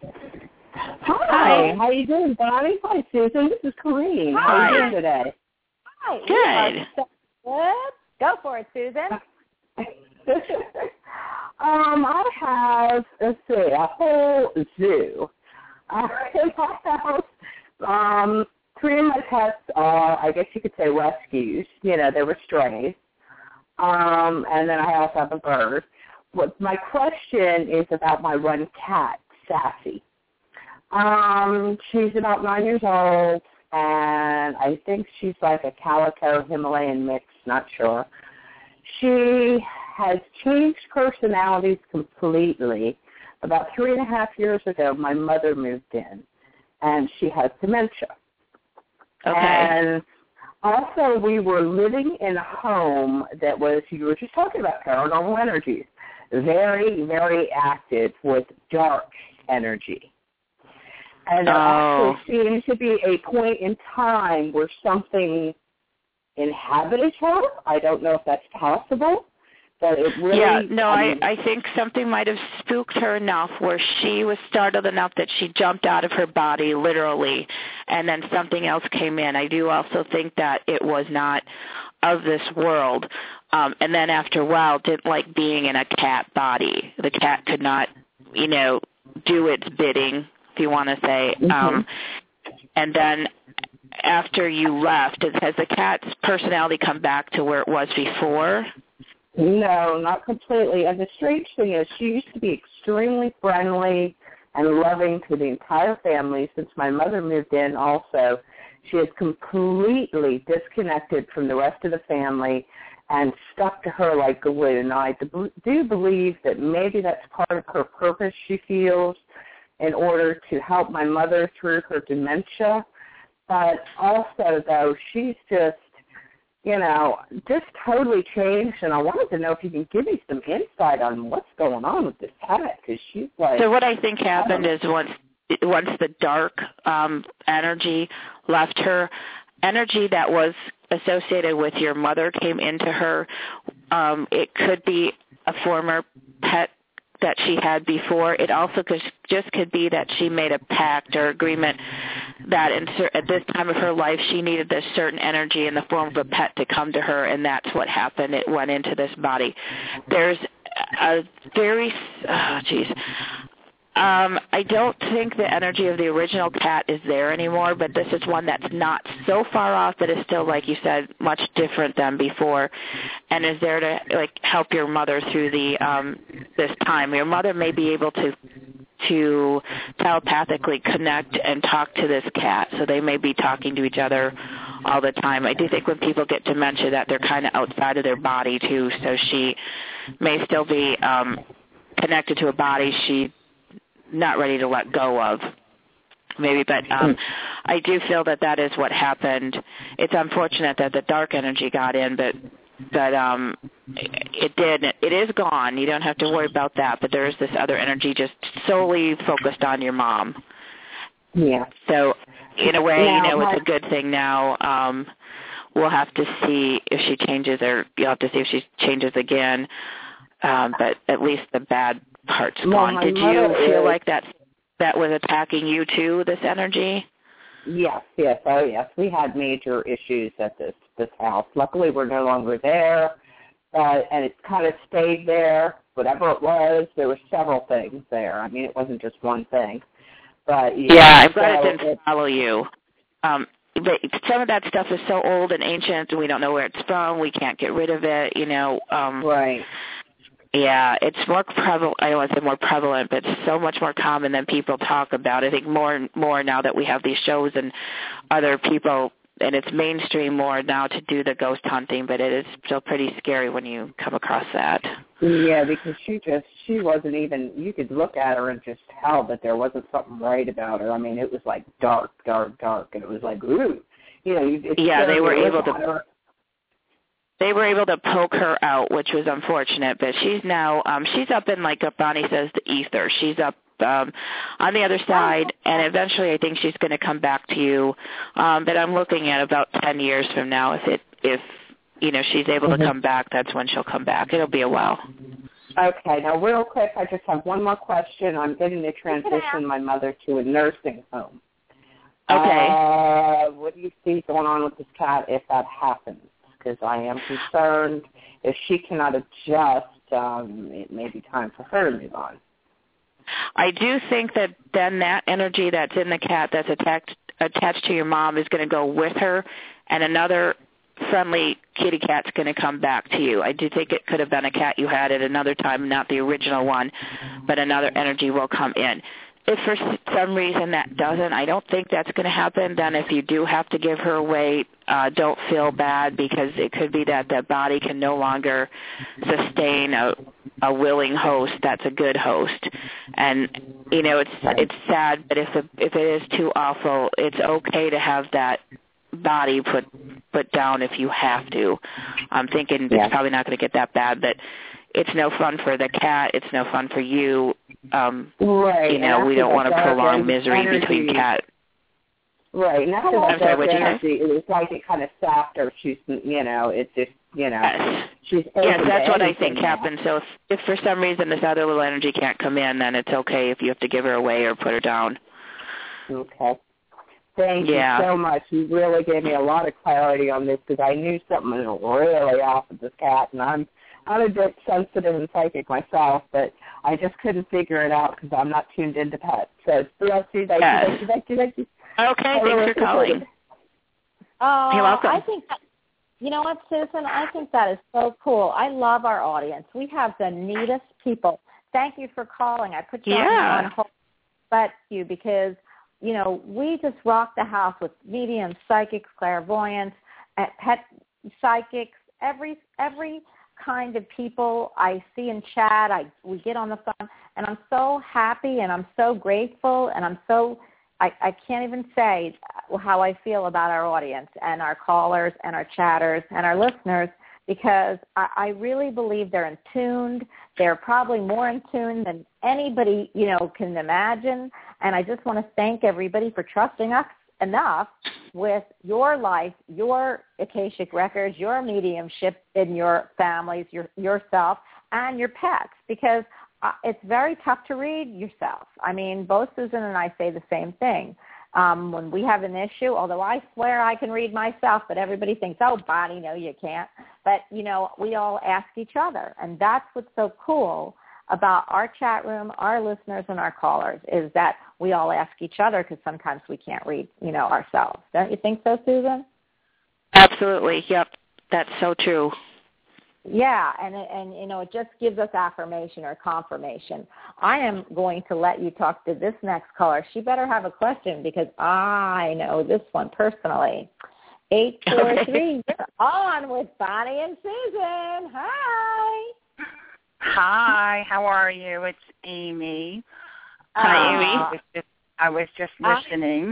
Hi. How you doing, Bonnie? Hi, Susan. This is Corrine. Hi. How are you doing today? Hi. Good. Good. Go for it, Susan. I have, a whole zoo. In my house, 3 of my pets are, I guess you could say, rescues. They were strays. And then I also have a bird. My question is about my run cat, Sassy. She's about 9 years old, and I think she's like a calico Himalayan mix, not sure. She has changed personalities completely. About 3.5 years ago, my mother moved in, and she has dementia. Okay. And also, we were living in a home that was, you were just talking about paranormal energies, very, very active with dark energy. And there actually seems to be a point in time where something inhabited her. I don't know if that's possible, but it really... Yeah, no, I think something might have spooked her enough where she was startled enough that she jumped out of her body, literally, and then something else came in. I do also think that it was not of this world, and then after a while didn't like being in a cat body. The cat could not, do its bidding, if you want to say. Mm-hmm. And then after you left, has the cat's personality come back to where it was before? No, not completely. And the strange thing is she used to be extremely friendly and loving to the entire family. Since my mother moved in also, she is completely disconnected from the rest of the family and stuck to her like glue. Now, I do believe that maybe that's part of her purpose, she feels, in order to help my mother through her dementia. But also, though, she's just, just totally changed. And I wanted to know if you can give me some insight on what's going on with this cat, because she's like... So what I think happened is once the dark energy left her, energy that was associated with your mother came into her. It could be a former pet that she had before. It also could be that she made a pact or agreement that at this time of her life she needed this certain energy in the form of a pet to come to her, and that's what happened. It went into this body. There's a very, I don't think the energy of the original cat is there anymore, but this is one that's not so far off, but is still, like you said, much different than before, and is there to help your mother through this time. Your mother may be able to telepathically connect and talk to this cat, so they may be talking to each other all the time. I do think when people get dementia that they're kind of outside of their body too, so she may still be connected to a body she's not ready to let go of, maybe. But I do feel that is what happened. It's unfortunate that the dark energy got in, but it did. It is gone. You don't have to worry about that. But there is this other energy just solely focused on your mom. Yeah. So in a way, it's a good thing now. We'll have to see if she changes, or you'll have to see if she changes again. But at least the bad part's gone. Did you feel like that was attacking you too, this energy? Yes. Oh, yes. We had major issues at this house. Luckily, we're no longer there, and it kind of stayed there. Whatever it was, there were several things there. I mean, it wasn't just one thing. But I'm glad it didn't follow you. But some of that stuff is so old and ancient, and we don't know where it's from. We can't get rid of it, Right. Yeah, it's more prevalent. I don't want to say more prevalent, but it's so much more common than people talk about. I think more and more now that we have these shows and other people, and it's mainstream more now to do the ghost hunting, but it is still pretty scary when you come across that. Yeah, because she wasn't even, you could look at her and just tell that there wasn't something right about her. I mean, it was like dark, and it was like, ooh. They were able to... They were able to poke her out, which was unfortunate, but she's now, she's up in, like Bonnie says, the ether. She's up on the other side, and eventually I think she's going to come back to you. But I'm looking at about 10 years from now. If she's able to come back, that's when she'll come back. It'll be a while. Okay, now real quick, I just have one more question. I'm getting to transition my mother to a nursing home. Okay. What do you see going on with this cat if that happens? Because I am concerned if she cannot adjust, it may be time for her to move on. I do think that then that energy that's in the cat that's attached to your mom is going to go with her, and another friendly kitty cat's going to come back to you. I do think it could have been a cat you had at another time, not the original one, but another energy will come in. If for some reason that doesn't, I don't think that's going to happen. Then if you do have to give her away, don't feel bad, because it could be that the body can no longer sustain a willing host that's a good host. And, it's sad, but if it is too awful, it's okay to have that body put down if you have to. I'm thinking it's probably not going to get that bad, but it's no fun for the cat. It's no fun for you. Right. We don't want to prolong misery between cat. Right. And after I'm sorry, what did you say? It was like it kind of sapped her. She's, it's just, Yes. she's yes, that's what I think happened. So if for some reason this other little energy can't come in, then it's okay if you have to give her away or put her down. Okay. Thank you so much. You really gave me a lot of clarity on this, because I knew something was really off with this cat, and I'm a bit sensitive and psychic myself, but I just couldn't figure it out because I'm not tuned into pets. So, thank you. Okay, thanks for calling. Oh, you're welcome. I think that, you know what, Susan? I think that is so cool. I love our audience. We have the neatest people. Thank you for calling. I put you on hold, but because we just rock the house with mediums, psychics, clairvoyants, pet psychics, every kind of people I see in chat. We get on the phone, and I'm so happy, and I'm so grateful, and I can't even say how I feel about our audience and our callers and our chatters and our listeners, because I really believe they're in tuned. They're probably more in tune than anybody, can imagine. And I just want to thank everybody for trusting us enough with your life, your Akashic records, your mediumship in your families, yourself, and your pets, because it's very tough to read yourself. I mean, both Susan and I say the same thing. When we have an issue, although I swear I can read myself, but everybody thinks, oh, Bonnie, no, you can't. But, we all ask each other, and that's what's so cool about our chat room, our listeners, and our callers is that we all ask each other because sometimes we can't read, ourselves. Don't you think so, Susan? Absolutely. Yep. That's so true. Yeah, and it just gives us affirmation or confirmation. I am going to let you talk to this next caller. She better have a question because I know this one personally. 843, you're on with Bonnie and Susan. Hi. Hi, how are you? It's Amy. Hi, Amy. I was just listening.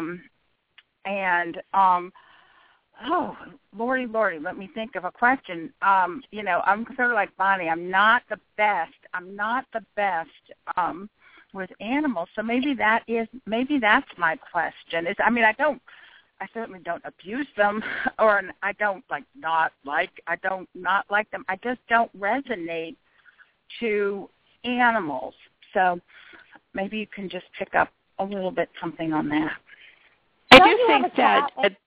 Oh, Lordy, let me think of a question. I'm sort of like Bonnie. I'm not the best with animals. So maybe that's my question. I certainly don't abuse them, or I don't not like them. I just don't resonate to animals. So maybe you can just pick up a little bit something on that. I do think that.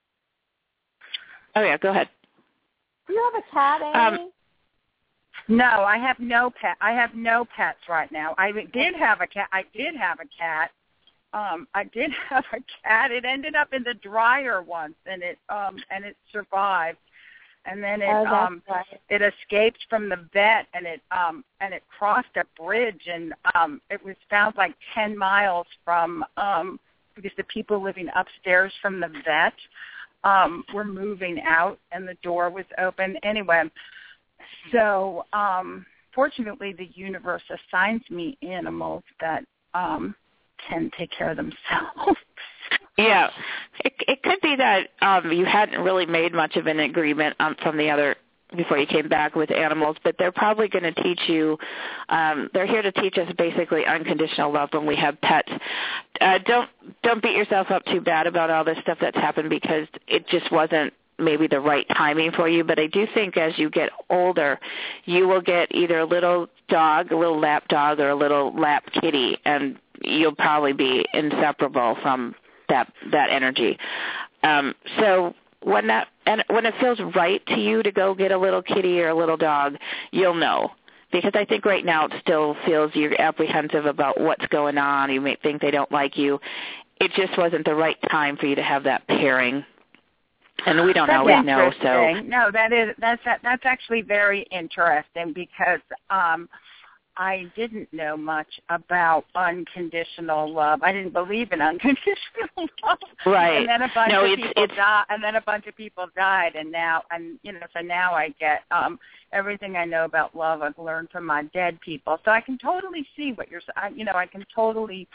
Oh yeah, go ahead. Do you have a cat, Amy? No, I have no pet. I have no pets right now. I did have a cat. I did have a cat. It ended up in the dryer once, and it survived. And then it escaped from the vet, and it crossed a bridge, and it was found 10 miles from because the people living upstairs from the vet were moving out, and the door was open. Anyway, so fortunately, the universe assigns me animals that can take care of themselves. Yeah, it could be that you hadn't really made much of an agreement from the other before you came back with animals, but they're probably going to teach you. They're here to teach us basically unconditional love when we have pets. Don't beat yourself up too bad about all this stuff that's happened because it just wasn't maybe the right timing for you. But I do think as you get older, you will get either a little dog, a little lap dog, or a little lap kitty, and you'll probably be inseparable from that energy. So when it feels right to you to go get a little kitty or a little dog, you'll know. Because I think right now it still feels you're apprehensive about what's going on. You may think they don't like you. It just wasn't the right time for you to have that pairing. And we don't always know. So no, that's actually very interesting because I didn't know much about unconditional love. I didn't believe in unconditional love. Right. And then a bunch of people died. And then a bunch of people died. And now, so now I get everything I know about love. I've learned from my dead people. So I can totally see what you're. I can totally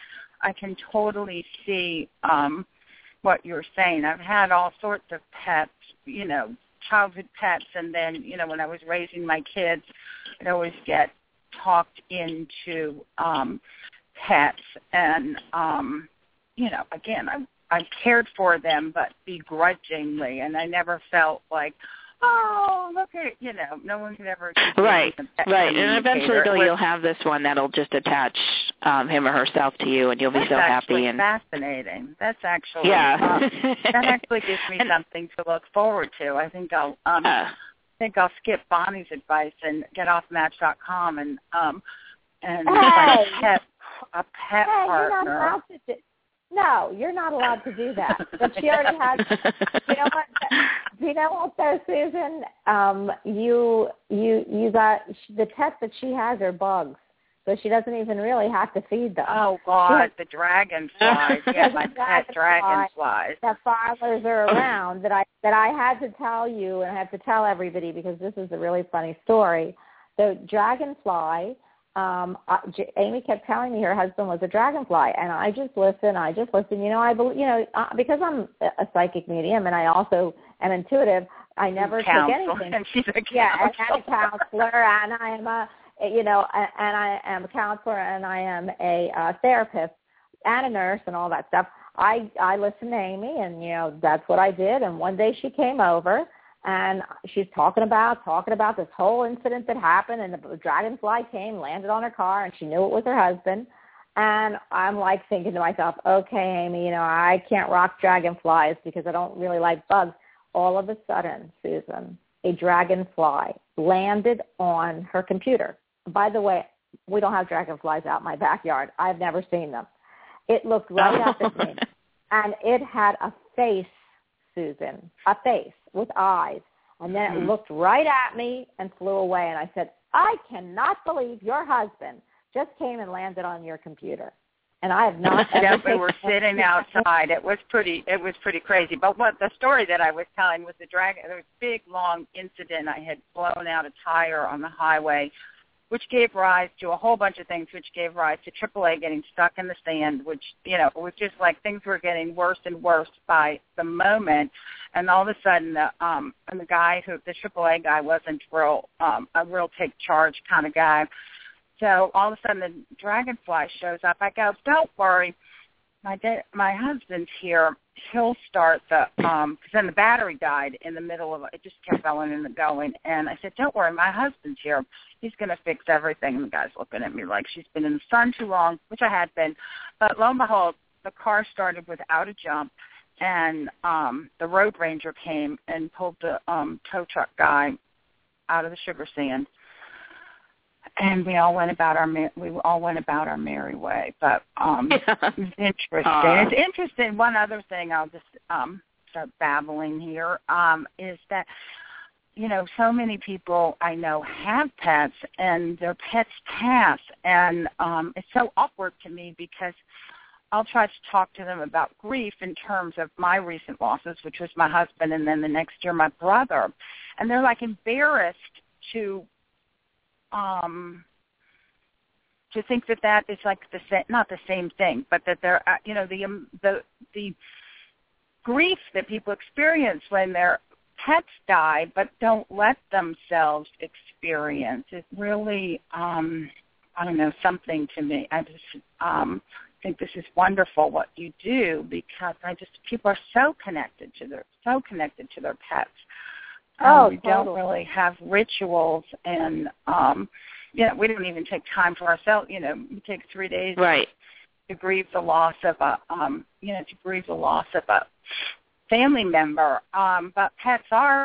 see what you're saying. I've had all sorts of pets. Childhood pets, and then when I was raising my kids, I'd always get talked into pets, and again, I cared for them, but begrudgingly, and I never felt like, oh, look at no one could ever right, and eventually though you'll have this one that'll just attach him or herself to you, and you'll be so happy. And fascinating. That's actually that actually gives me something to look forward to. I think I'll skip Bonnie's advice and get off Match.com and find a pet partner. No, you're not allowed to do that. But she already has. You know what though, Susan? You got the pets that she has are bugs, so she doesn't even really have to feed them. Oh God, the dragonflies! Yeah, my pet dragonflies. The fathers are around that I had to tell you, and I have to tell everybody because this is a really funny story. The dragonfly. Amy kept telling me her husband was a dragonfly, and I just listened. I believe, because I'm a psychic medium, and I also am intuitive. I never took anything. And she's a and I'm a counselor, and I am I am a counselor, and I am a therapist, and a nurse, and all that stuff. I listened to Amy, and that's what I did. And one day she came over. And she's talking about this whole incident that happened, and the dragonfly came, landed on her car, and she knew it was her husband. And I'm like thinking to myself, okay, Amy, I can't rock dragonflies because I don't really like bugs. All of a sudden, Susan, a dragonfly landed on her computer. By the way, we don't have dragonflies out in my backyard. I've never seen them. It looked right up at me, and it had a face, Susan, a face with eyes. And then it looked right at me and flew away. And I said, I cannot believe your husband just came and landed on your computer. And I have not ever we were sitting outside. It was pretty crazy. But what the story that I was telling was there was a big, long incident. I had blown out a tire on the highway, which gave rise to a whole bunch of things, which gave rise to AAA getting stuck in the sand, which, it was just like things were getting worse and worse by the moment. And all of a sudden, the guy the AAA guy wasn't a real take charge kind of guy. So all of a sudden the dragonfly shows up. I go, don't worry, my husband's here. He'll start because then the battery died in the middle of it. Just kept going and going. And I said, don't worry, my husband's here. He's going to fix everything. And the guy's looking at me like she's been in the sun too long, which I had been. But lo and behold, the car started without a jump. And the road ranger came and pulled the tow truck guy out of the sugar sand. And we all went about our merry way. But it was interesting. It's interesting. One other thing I'll just start babbling here is that so many people I know have pets, and their pets pass, and it's so awkward to me because I'll try to talk to them about grief in terms of my recent losses, which was my husband, and then the next year my brother, and they're like embarrassed to think that is like the same, not the same thing, but that they're, the grief that people experience when their pets die, but don't let themselves experience is really, something to me. I just think this is wonderful what you do because people are so connected to their pets. We don't really have rituals, and we don't even take time for ourselves. We take 3 days to grieve the loss of a family member. But pets are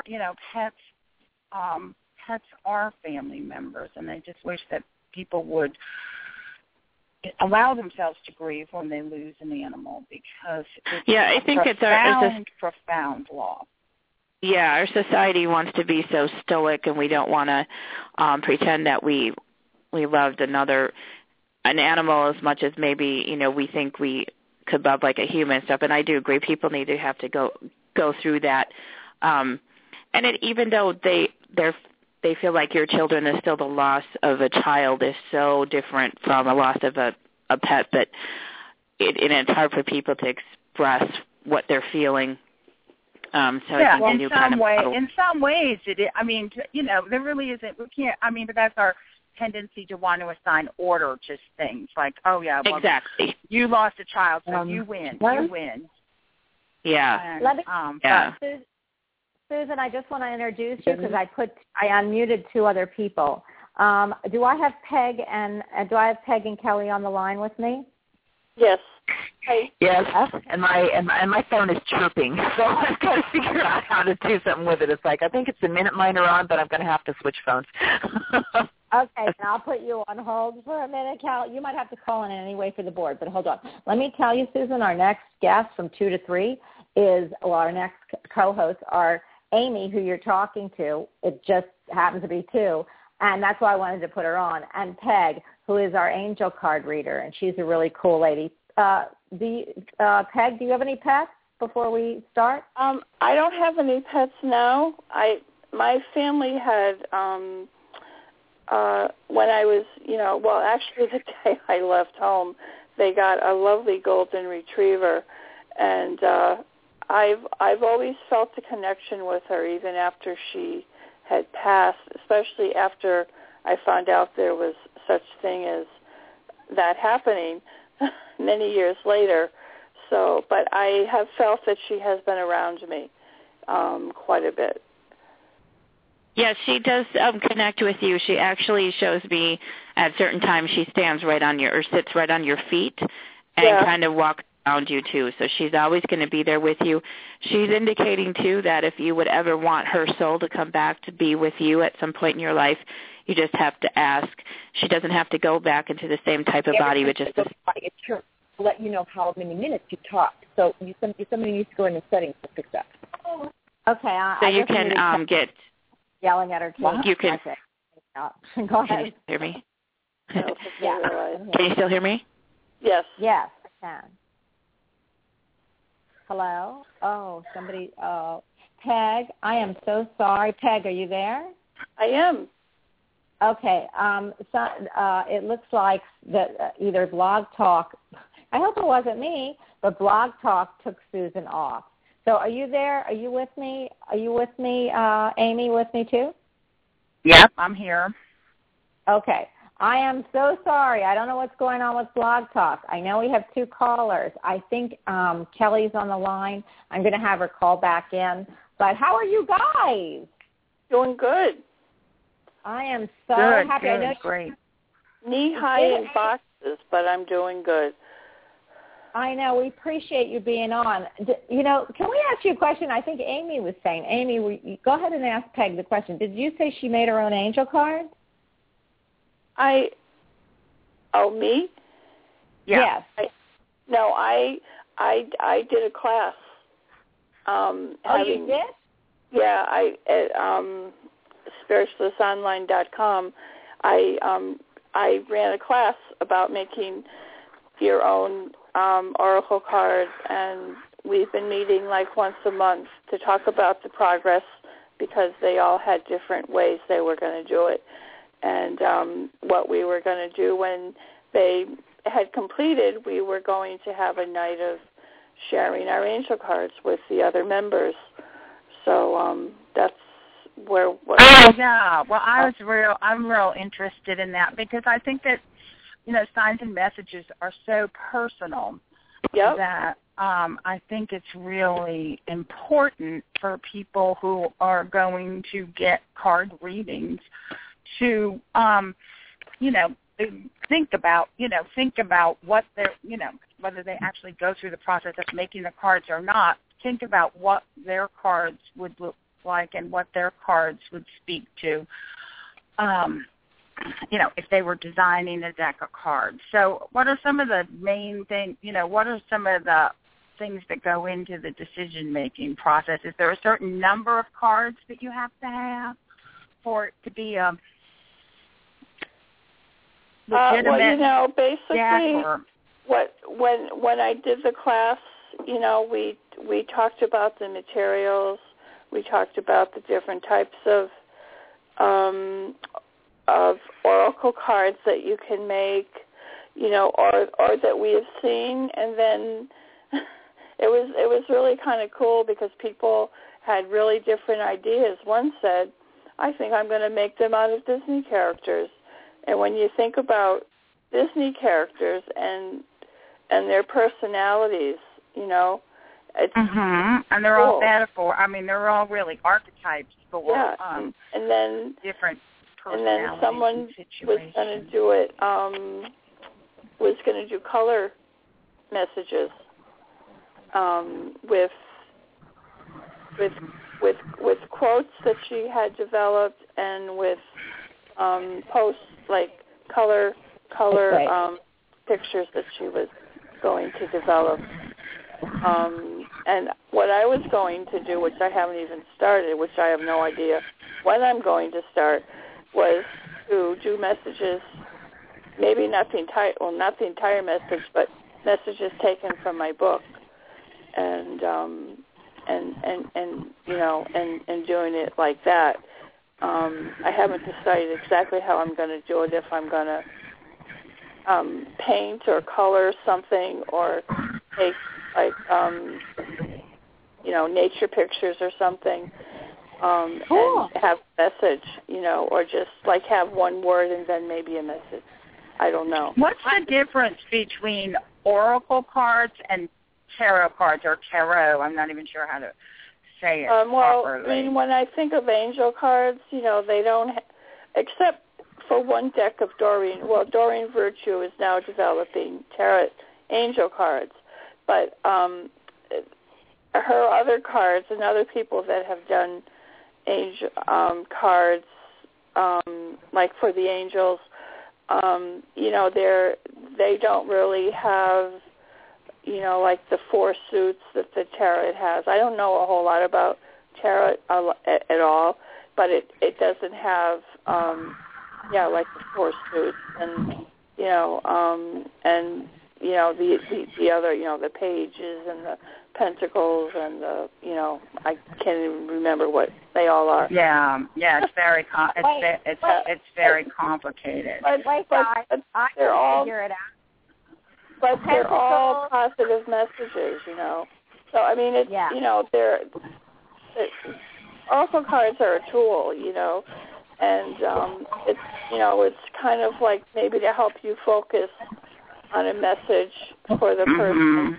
family members, and I just wish that people would allow themselves to grieve when they lose an animal because it's profound loss. Yeah, our society wants to be so stoic, and we don't want to pretend that we loved an animal as much as maybe we think we could love like a human stuff. And I do agree, people need to have to go through that. And even though they feel like your children is still the loss of a child is so different from a loss of a pet, but it's hard for people to express what they're feeling. I think in some ways it is. I mean, there really isn't. We can't. I mean, but that's our tendency to want to assign order to things. Like, exactly. You lost a child, so you win. You win. Yeah. And, Susan, I just want to introduce you because I unmuted 2 other people. Do I have Peg and Kelly on the line with me? Yes. Hi. Yes, and my phone is chirping, so I've got to figure out how to do something with it. It's like I think it's the minute mine are on, but I'm going to have to switch phones. Okay, and I'll put you on hold for a minute, Cal. You might have to call in anyway for the board, but hold on. Let me tell you, Susan, our next guest from 2 to 3 our next co-hosts are Amy, who you're talking to. It just happens to be 2, and that's why I wanted to put her on, and Peg, who is our angel card reader, and she's a really cool lady. Peg, do you have any pets before we start? I don't have any pets now. My family had when I was, actually the day I left home, they got a lovely golden retriever, and I've always felt the connection with her even after she had passed, especially after I found out there was such thing as that happening many years later. So, but I have felt that she has been around me quite a bit. Yeah, she does connect with you. She actually shows me at certain times she stands right on or sits right on your feet and kind of walks around you too. So she's always going to be there with you. She's indicating too that if you would ever want her soul to come back to be with you at some point in your life, You just have to ask. She doesn't have to go back into the same type of body, but just to let you know how many minutes you talked. So somebody needs to go in the settings to fix that. Okay. So you can get yelling at her kids. You can. Go ahead. Can you hear me? Yeah. Can you still hear me? Yes. Yes, I can. Hello? Oh, somebody. Oh, Peg, I am so sorry. Peg, are you there? I am. Okay. It looks like that either Blog Talk, I hope it wasn't me, but Blog Talk took Susan off. So are you there? Are you with me? Are you with me, Amy, with me too? Yep, I'm here. Okay. I am so sorry. I don't know what's going on with Blog Talk. I know we have 2 callers. I think Kelly's on the line. I'm going to have her call back in. But how are you guys? Doing good. I am so happy. Good, I know great. Knee-high in boxes, but I'm doing good. I know. We appreciate you being on. You know, can we ask you a question? I think Amy was saying. Amy, go ahead and ask Peg the question. Did you say she made her own angel card? Me? Yes. I did a class. You did? Yeah, at spiritualistonline.com. I ran a class about making your own oracle cards, and we've been meeting like once a month to talk about the progress because they all had different ways they were going to do it. And what we were going to do when they had completed, we were going to have a night of sharing our angel cards with the other members. So that's where. Yeah. Well, I'm real interested in that because I think that signs and messages are so personal that I think it's really important for people who are going to get card readings to, think about what they're, whether they actually go through the process of making the cards or not. Think about what their cards would look like and what their cards would speak to, if they were designing a deck of cards. So what are some of the main things, what are some of the things that go into the decision-making process? Is there a certain number of cards that you have to have for it to be a legitimate basically when I did the class, we talked about the materials, we talked about the different types of oracle cards that you can make, or that we have seen, and then it was really kind of cool because people had really different ideas. One said, I think I'm going to make them out of Disney characters. And when you think about Disney characters and their personalities, it's and they're all metaphor. I mean, they're all really archetypes for and then different personalities. And then someone was going to do it. Was going to do color messages with quotes that she had developed and with posts like color pictures that she was going to develop. And what I was going to do, which I haven't even started, which I have no idea when I'm going to start, was to do messages, maybe not the entire message, but messages taken from my book, and doing it like that. I haven't decided exactly how I'm going to do it, if I'm going to paint or color something or take nature pictures or something, cool. And have a message, or just have one word and then maybe a message. I don't know. What's the difference between oracle cards and tarot cards, or tarot? I'm not even sure how to say it properly. I mean, when I think of angel cards, they don't, except for one deck of Doreen. Well, Doreen Virtue is now developing tarot angel cards, but her other cards and other people that have done angel cards like for the angels, you know, they don't really have, you know, like the 4 suits that the tarot has. I don't know a whole lot about tarot at all, but it doesn't have, like the 4 suits, and you know, the other, you know, the pages and the pentacles and the, you know, I can't even remember what they all are. Yeah, it's very it's very complicated. But they're all figure it out. But they're all positive messages, you know. So I mean, it's you know, oracle cards are a tool, you know, and it's, you know, it's kind of like maybe to help you focus on a message for the person.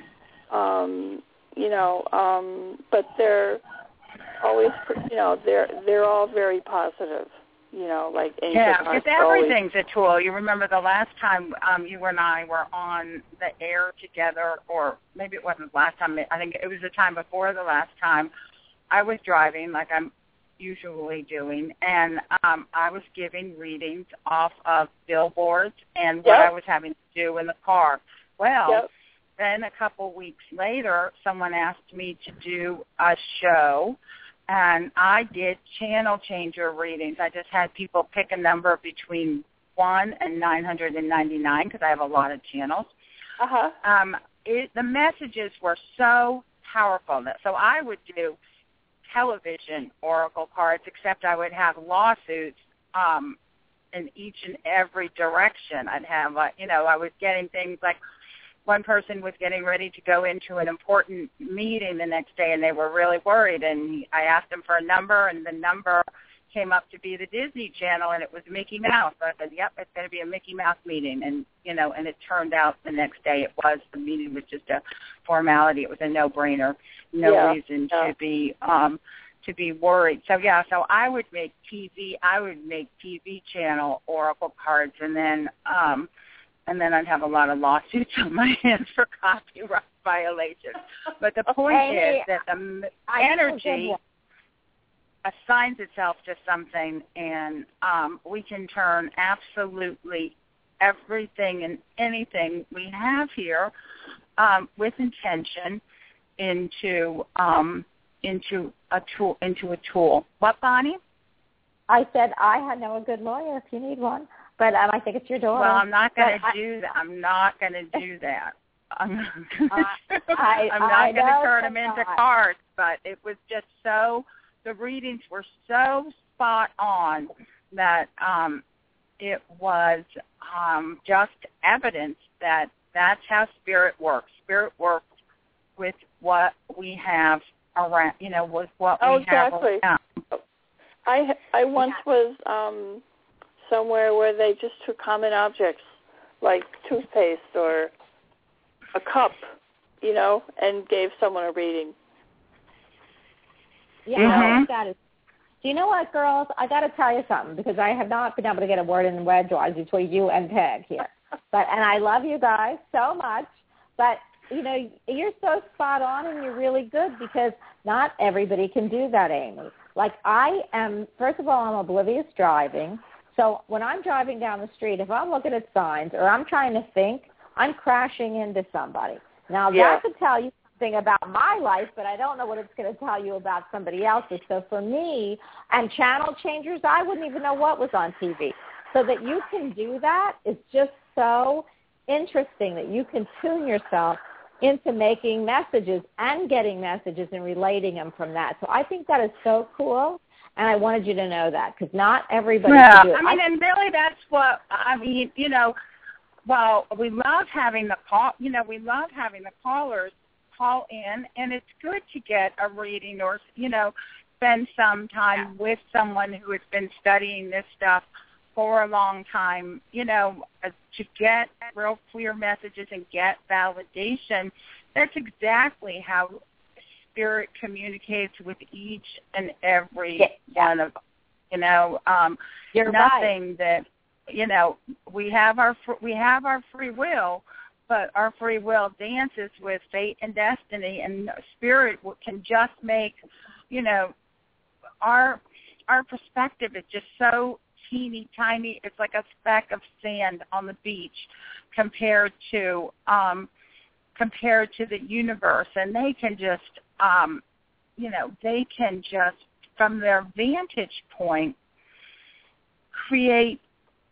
You know, but they're always, you know, they're all very positive, you know, like angel cards. Because everything's a tool. You remember the last time you and I were on the air together, or maybe it wasn't the last time, I think it was the time before the last time, I was driving like I'm usually doing, and I was giving readings off of billboards and what I was having to do in the car. Well, then a couple weeks later, someone asked me to do a show, and I did channel changer readings. I just had people pick a number between 1 and 999 because I have a lot of channels. The messages were so powerful. So I would do television oracle cards, except I would have lawsuits in each and every direction. I'd have, you know, I was getting things like one person was getting ready to go into an important meeting the next day, and they were really worried, and I asked them for a number, and the number came up to be the Disney Channel, and it was Mickey Mouse. So I said, yep, it's going to be a Mickey Mouse meeting, and, you know, and it turned out the next day the meeting was just a formality. It was a no-brainer, no reason to be worried. So, so I would make TV channel oracle cards, and then I'd have a lot of lawsuits on my hands for copyright violations. But the point is that the energy assigns itself to something, and we can turn absolutely everything and anything we have here with intention into a tool. What, Bonnie? I said I know a good lawyer if you need one. But I think it's your daughter. Well, I'm not going to do that. I'm not going to do that. I'm not going to turn them into cards. But it was just the readings were so spot on that it was just evidence that that's how spirit works. Spirit works with what we have around, you know, with what we have around. I once was somewhere where they just took common objects like toothpaste or a cup, you know, and gave someone a reading. I think that is. Do you know what, girls? I got to tell you something, because I have not been able to get a word in edgewise between you and Peg here. And I love you guys so much, but you know, you're so spot on, and you're really good, because not everybody can do that, Amy. Like I am. First of all, I'm oblivious driving. So when I'm driving down the street, if I'm looking at signs or I'm trying to think, I'm crashing into somebody. Now, that could tell you something about my life, but I don't know what it's going to tell you about somebody else's. So for me, and channel changers, I wouldn't even know what was on TV. So that you can do that is just so interesting, that you can tune yourself into making messages and getting messages and relating them from that. So I think that is so cool. And I wanted you to know that, because not everybody can do it. I mean, and really that's what, I mean, you know, well, we love having the callers call in, and it's good to get a reading or, you know, spend some time with someone who has been studying this stuff for a long time, you know, to get real clear messages and get validation. That's exactly how Spirit communicates with each and every one of them. You know, You're nothing right. that, you know, we have our free will, but our free will dances with fate and destiny, and Spirit can just make, you know, our perspective is just so teeny tiny. It's like a speck of sand on the beach compared to the universe, and they can just, from their vantage point, create,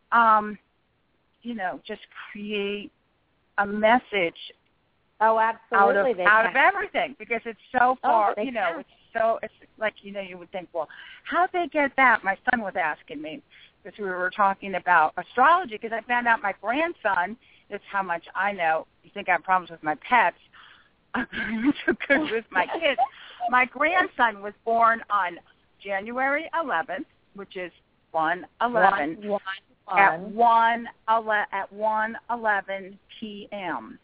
just create a message. Oh, absolutely. Out of everything, because it's so far, it's like, you would think, well, how'd they get that? My son was asking me, because we were talking about astrology, because I found out my grandson, this is how much I know. You think I have problems with my pets. I'm so good with my kids. My grandson was born on January 11th, which is 1/11, at 1:11 p.m.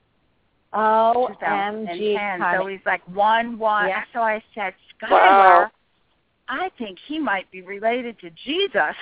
OMG. So he's like 1/1. Yeah. So I said, Skylar, I think he might be related to Jesus.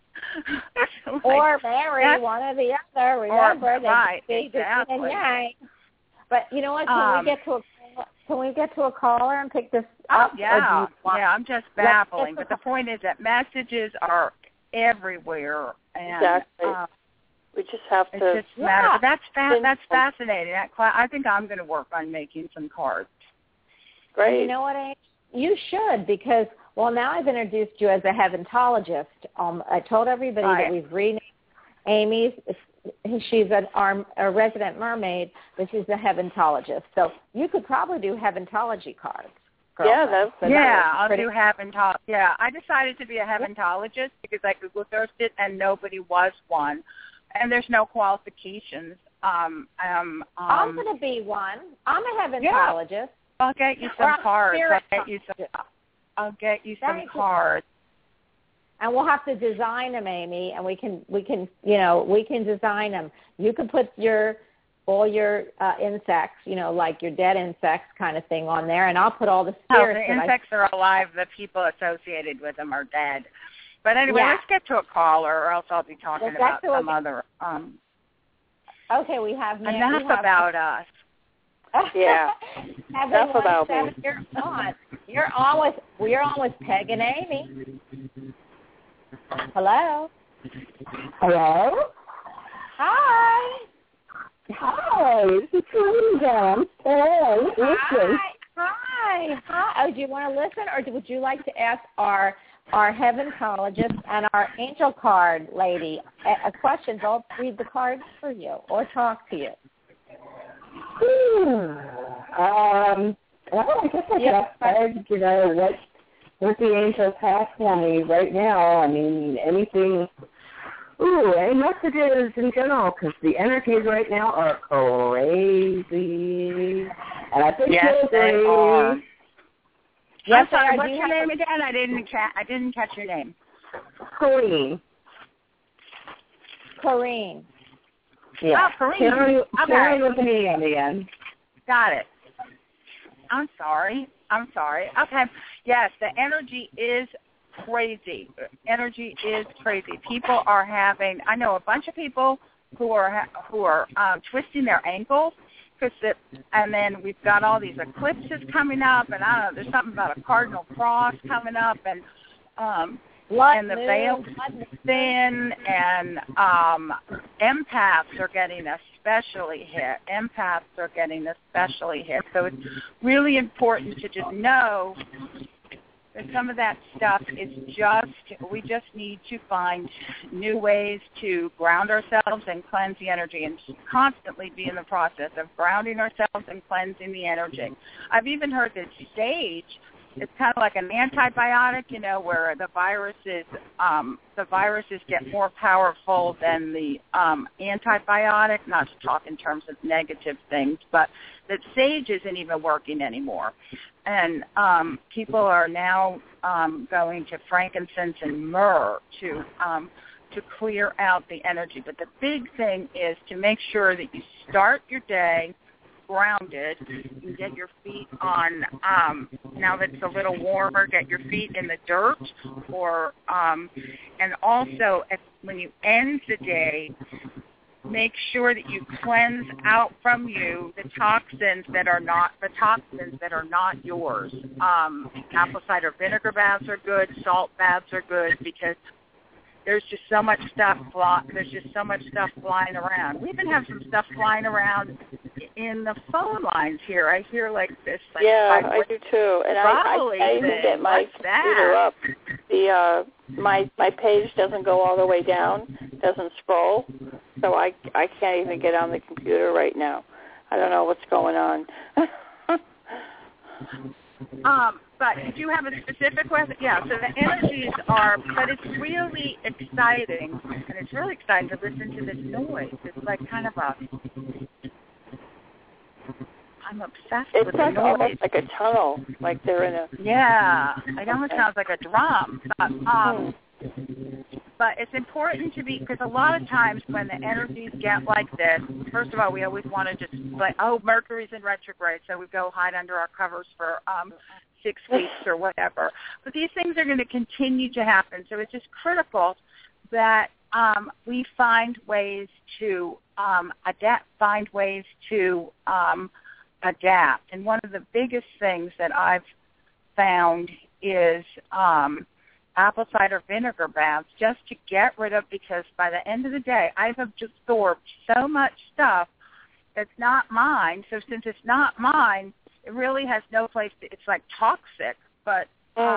Or Mary, one or the other. Remember, right, exactly. But you know what? Can we get to a caller and pick this up? Yeah, I'm just babbling. But the point is that messages are everywhere, and exactly. We just have to. It's just matter. But that's fascinating. I think I'm going to work on making some cards. Great. And you know what, Amy? You should, because now I've introduced you as a heaventologist. I told everybody that we've renamed Amy's. She's a resident mermaid, but she's a heaventologist. So you could probably do heaventology cards. I'll do heaventology. Yeah, I decided to be a heaventologist because I Google searched it and nobody was one, and there's no qualifications. I'm going to be one. I'm a heaventologist. Yeah. I'll get you some cards. I'll get you some cards. And we'll have to design them, Amy, and we can design them. You can put all your insects, like your dead insects kind of thing on there, and I'll put all the spirits. The insects are alive. The people associated with them are dead. But anyway, let's get to a caller, or else I'll be talking about some other. Okay, we have. Enough about us. Yeah. Enough about me. We're on with Peg and Amy. Hello. Hello. Hi. Hi. This is Linda. Hi. Oh, do you want to listen, or would you like to ask our heaventologist and our angel card lady questions? I'll read the cards for you or talk to you. Well, I guess I could ask Peg, what the angels have for me right now. I mean, anything, any messages in general, because the energies right now are crazy. And I think they are. Yes, sorry, what's your name again? I didn't catch your name. Corrine. Yeah. Oh, Corrine. Karen with an E on the end. Got it. I'm sorry. Okay. Yes, the energy is crazy. People are having. I know a bunch of people who are twisting their ankles, and then we've got all these eclipses coming up, and I don't know. There's something about a cardinal cross coming up, and the veil is thin, and empaths are getting especially hit. So it's really important to just know that some of that stuff is we just need to find new ways to ground ourselves and cleanse the energy, and constantly be in the process of grounding ourselves and cleansing the energy. I've even heard that sage, it's kind of like an antibiotic, where the viruses get more powerful than the antibiotic, not to talk in terms of negative things, but that sage isn't even working anymore. And people are now going to frankincense and myrrh to clear out the energy. But the big thing is to make sure that you start your day grounded. You get your feet on, now that it's a little warmer, get your feet in the dirt, and also when you end the day, make sure that you cleanse out from you the toxins that are not yours. Apple cider vinegar baths are good, salt baths are good, because there's just so much stuff flying around. We even have some stuff flying around in the phone lines here. I hear like this. Like, I do too. And I even get my computer up. My page doesn't go all the way down, doesn't scroll, so I can't even get on the computer right now. I don't know what's going on. But did you have a specific question? Yeah, so the energies are, but it's really exciting, and it's really exciting to listen to this noise. It's like kind of I'm obsessed with the noise. It sounds almost like a tunnel, like they're in a... Yeah, it almost sounds like a drum. But it's important to be, because a lot of times when the energies get like this, first of all, we always want to just, like, Mercury's in retrograde, so we go hide under our covers for 6 weeks or whatever. But these things are going to continue to happen, so it's just critical that we find ways to adapt. And one of the biggest things that I've found is apple cider vinegar baths, just to get rid of, because by the end of the day, I've absorbed so much stuff that's not mine. So since it's not mine, it really has no place to, it's like toxic. But,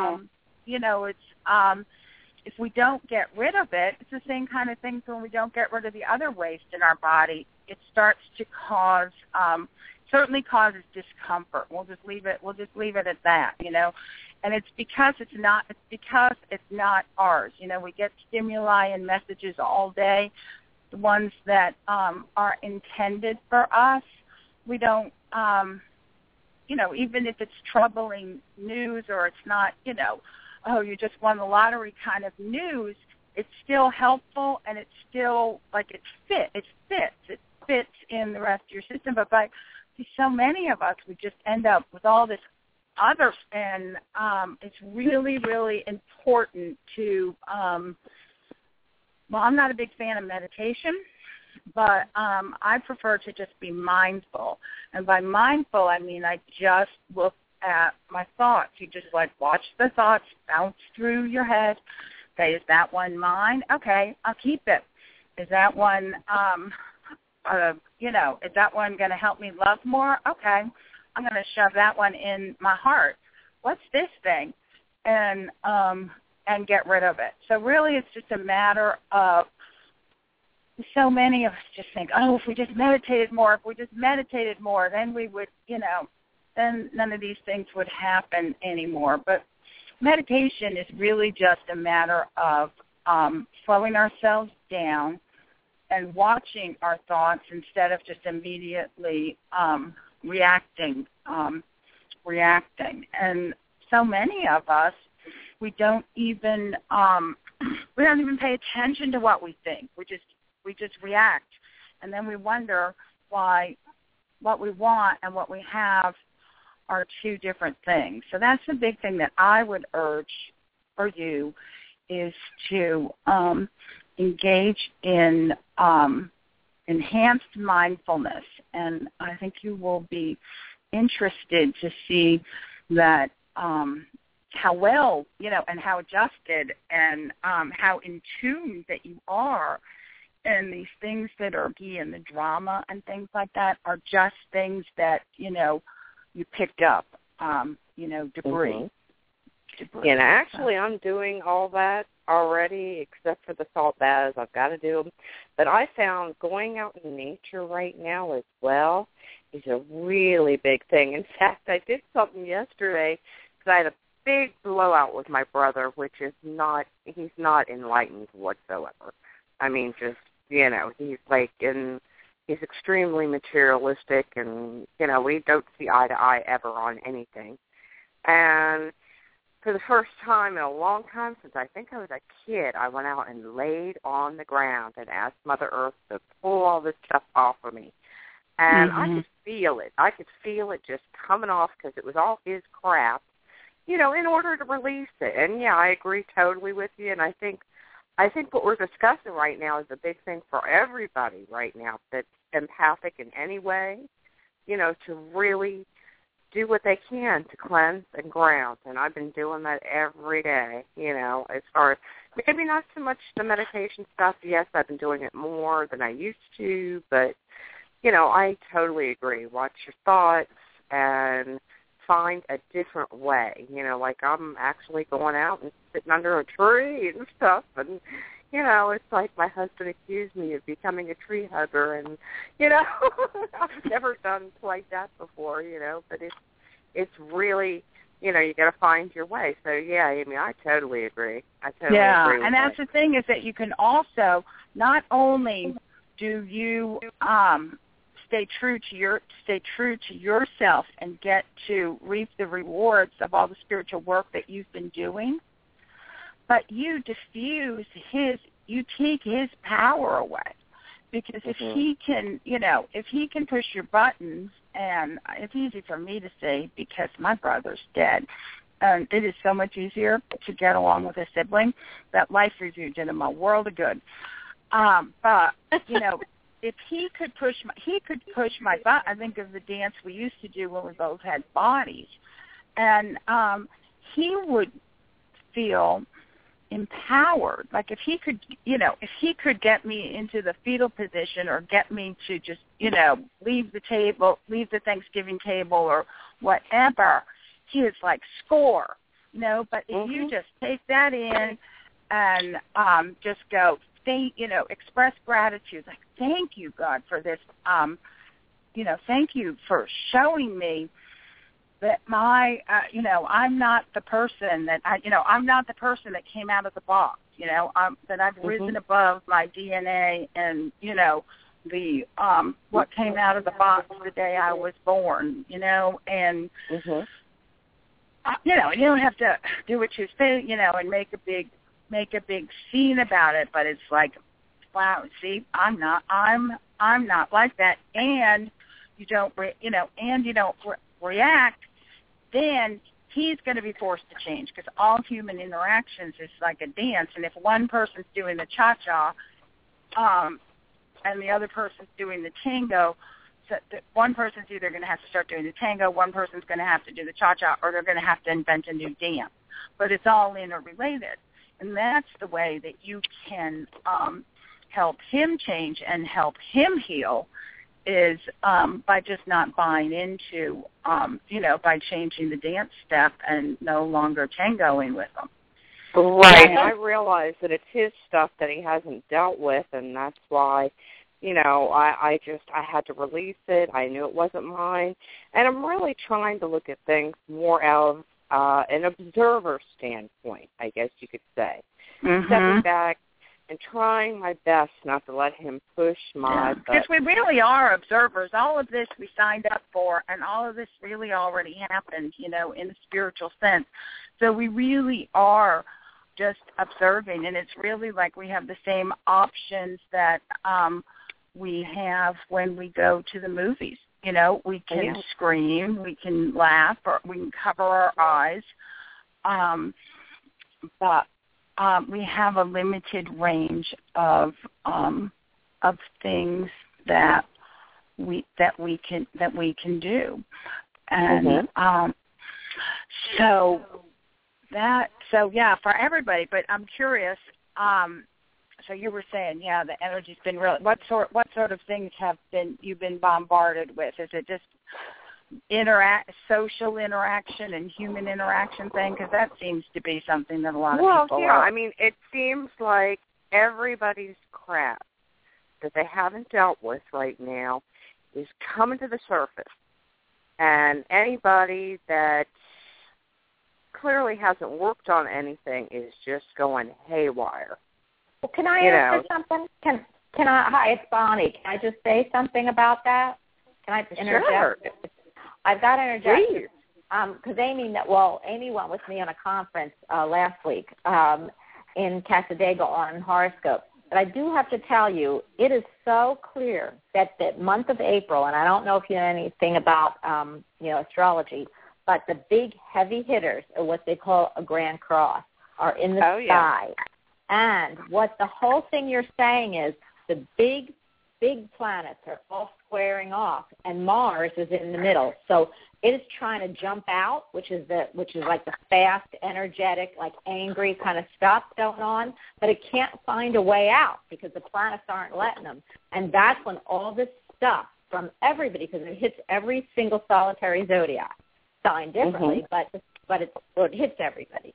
it's, if we don't get rid of it, it's the same kind of thing when we don't get rid of the other waste in our body. It starts to cause, certainly causes discomfort. We'll just leave it at that, And it's because it's not ours. We get stimuli and messages all day, the ones that are intended for us. We don't, even if it's troubling news or it's not, you just won the lottery kind of news, it's still helpful and it's still like it fits in the rest of your system. But by so many of us, we just end up with all this other, and it's really, really important to, I'm not a big fan of meditation, but I prefer to just be mindful. And by mindful, I mean I just look at my thoughts. You just watch the thoughts bounce through your head. Okay, is that one mine? Okay, I'll keep it. Is that one, is that one going to help me love more? Okay, I'm going to shove that one in my heart. What's this thing? And get rid of it. So really it's just a matter of, so many of us just think, if we just meditated more, then we would, then none of these things would happen anymore. But meditation is really just a matter of slowing ourselves down and watching our thoughts instead of just immediately reacting. And so many of us, we don't even pay attention to what we think. We just react, and then we wonder why what we want and what we have are two different things. So that's the big thing that I would urge for you, is to engage in enhanced mindfulness. And I think you will be interested to see that how well, and how adjusted and how in tune that you are. And these things that are in the drama and things like that are just things that, you picked up, debris. And actually I'm doing all that already, except for the salt baths. I've got to do them. But I found going out in nature right now as well is a really big thing. In fact, I did something yesterday because I had a big blowout with my brother, which is he's not enlightened whatsoever. I mean, just, he's he's extremely materialistic, and, we don't see eye to eye ever on anything. And for the first time in a long time, since I think I was a kid, I went out and laid on the ground and asked Mother Earth to pull all this stuff off of me. And I could feel it. I could feel it just coming off because it was all his crap, in order to release it. And, yeah, I agree totally with you, and I think what we're discussing right now is a big thing for everybody right now that's empathic in any way, to really do what they can to cleanse and ground, and I've been doing that every day, as far as maybe not so much the meditation stuff. Yes, I've been doing it more than I used to, but, I totally agree. Watch your thoughts and find a different way. Like I'm actually going out and sitting under a tree and stuff, and, it's like my husband accused me of becoming a tree hugger, and, I've never done like that before, but it's really, you got to find your way. So, yeah, Amy, I totally agree. I totally agree with and that's the thing is that you can also, not only do you stay true to yourself and get to reap the rewards of all the spiritual work that you've been doing, but you you take his power away. Because if he can, if he can push your buttons, and it's easy for me to say because my brother's dead, and it is so much easier to get along with a sibling. That life review did him a world of good. But, if he could push my butt, I think of the dance we used to do when we both had bodies, and he would feel empowered. Like if he could get me into the fetal position or get me to just, leave the Thanksgiving table or whatever, he is like score, but if you just take that in and just go, express gratitude, like, thank you, God, for this, thank you for showing me that I'm not the person that I'm not the person that came out of the box, that I've risen above my DNA and, the what came out of the box the day I was born, and you don't have to do what you say, and make a big scene about it, but it's like, wow, see, I'm not like that, and you don't react, then he's going to be forced to change, because all human interactions is like a dance, and if one person's doing the cha-cha and the other person's doing the tango, so one person's either going to have to start doing the tango, one person's going to have to do the cha-cha, or they're going to have to invent a new dance. But it's all interrelated, and that's the way that you can help him change and help him heal, is by just not buying into, by changing the dance step and no longer tangoing with them. Right. I realize that it's his stuff that he hasn't dealt with, and that's why, I had to release it. I knew it wasn't mine. And I'm really trying to look at things more out of an observer standpoint, I guess you could say. Stepping back and trying my best not to let him push my buttons. Because we really are observers. All of this we signed up for, and all of this really already happened, in the spiritual sense. So we really are just observing, and it's really like we have the same options that we have when we go to the movies. We can scream, we can laugh, or we can cover our eyes, but we have a limited range of things that we can do, and so yeah, for everybody. But I'm curious. So you were saying, the energy's been really. What sort of things you've been bombarded with? Is it just social interaction and human interaction thing? Because that seems to be something that a lot of people are. I mean, it seems like everybody's crap that they haven't dealt with right now is coming to the surface. And anybody that clearly hasn't worked on anything is just going haywire. Well, can I answer something? Can I? Hi, it's Bonnie. Can I just say something about that? Can I interject? Sure. I've got to interject. Because Amy went with me on a conference last week in Casadega on horoscope. But I do have to tell you, it is so clear that the month of April, and I don't know if you know anything about astrology, but the big heavy hitters, or what they call a Grand Cross, are in the sky. Yeah. And what the whole thing you're saying is the big planets are all squaring off, and Mars is in the middle. So it is trying to jump out, which is like the fast, energetic, like angry kind of stuff going on, but it can't find a way out because the planets aren't letting them. And that's when all this stuff from everybody, because it hits every single solitary zodiac sign differently, but it hits everybody.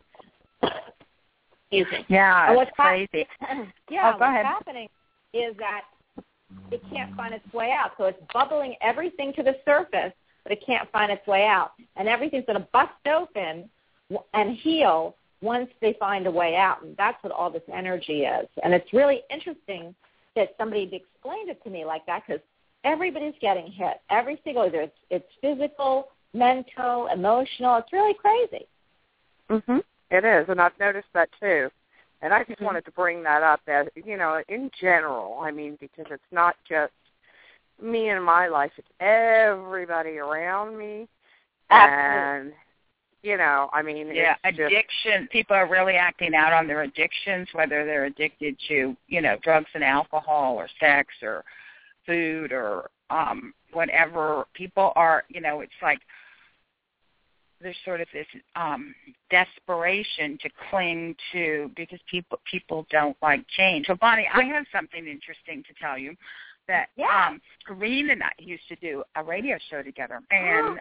Excuse me. Yeah, and what's crazy. What's happening is that it can't find its way out. So it's bubbling everything to the surface, but it can't find its way out. And everything's going to bust open and heal once they find a way out. And that's what all this energy is. And it's really interesting that somebody explained it to me like that, because everybody's getting hit. Every single, it's physical, mental, emotional. It's really crazy. Mhm. It is, and I've noticed that too. And I just wanted to bring that up as, in general. I mean, because it's not just me and my life, it's everybody around me. Absolutely. And, it's addiction. Just, people are really acting out on their addictions, whether they're addicted to, drugs and alcohol or sex or food or whatever. People are, it's like there's sort of this desperation to cling to, because people don't like change. So, Bonnie, I have something interesting to tell you. That Corrine and I used to do a radio show together, and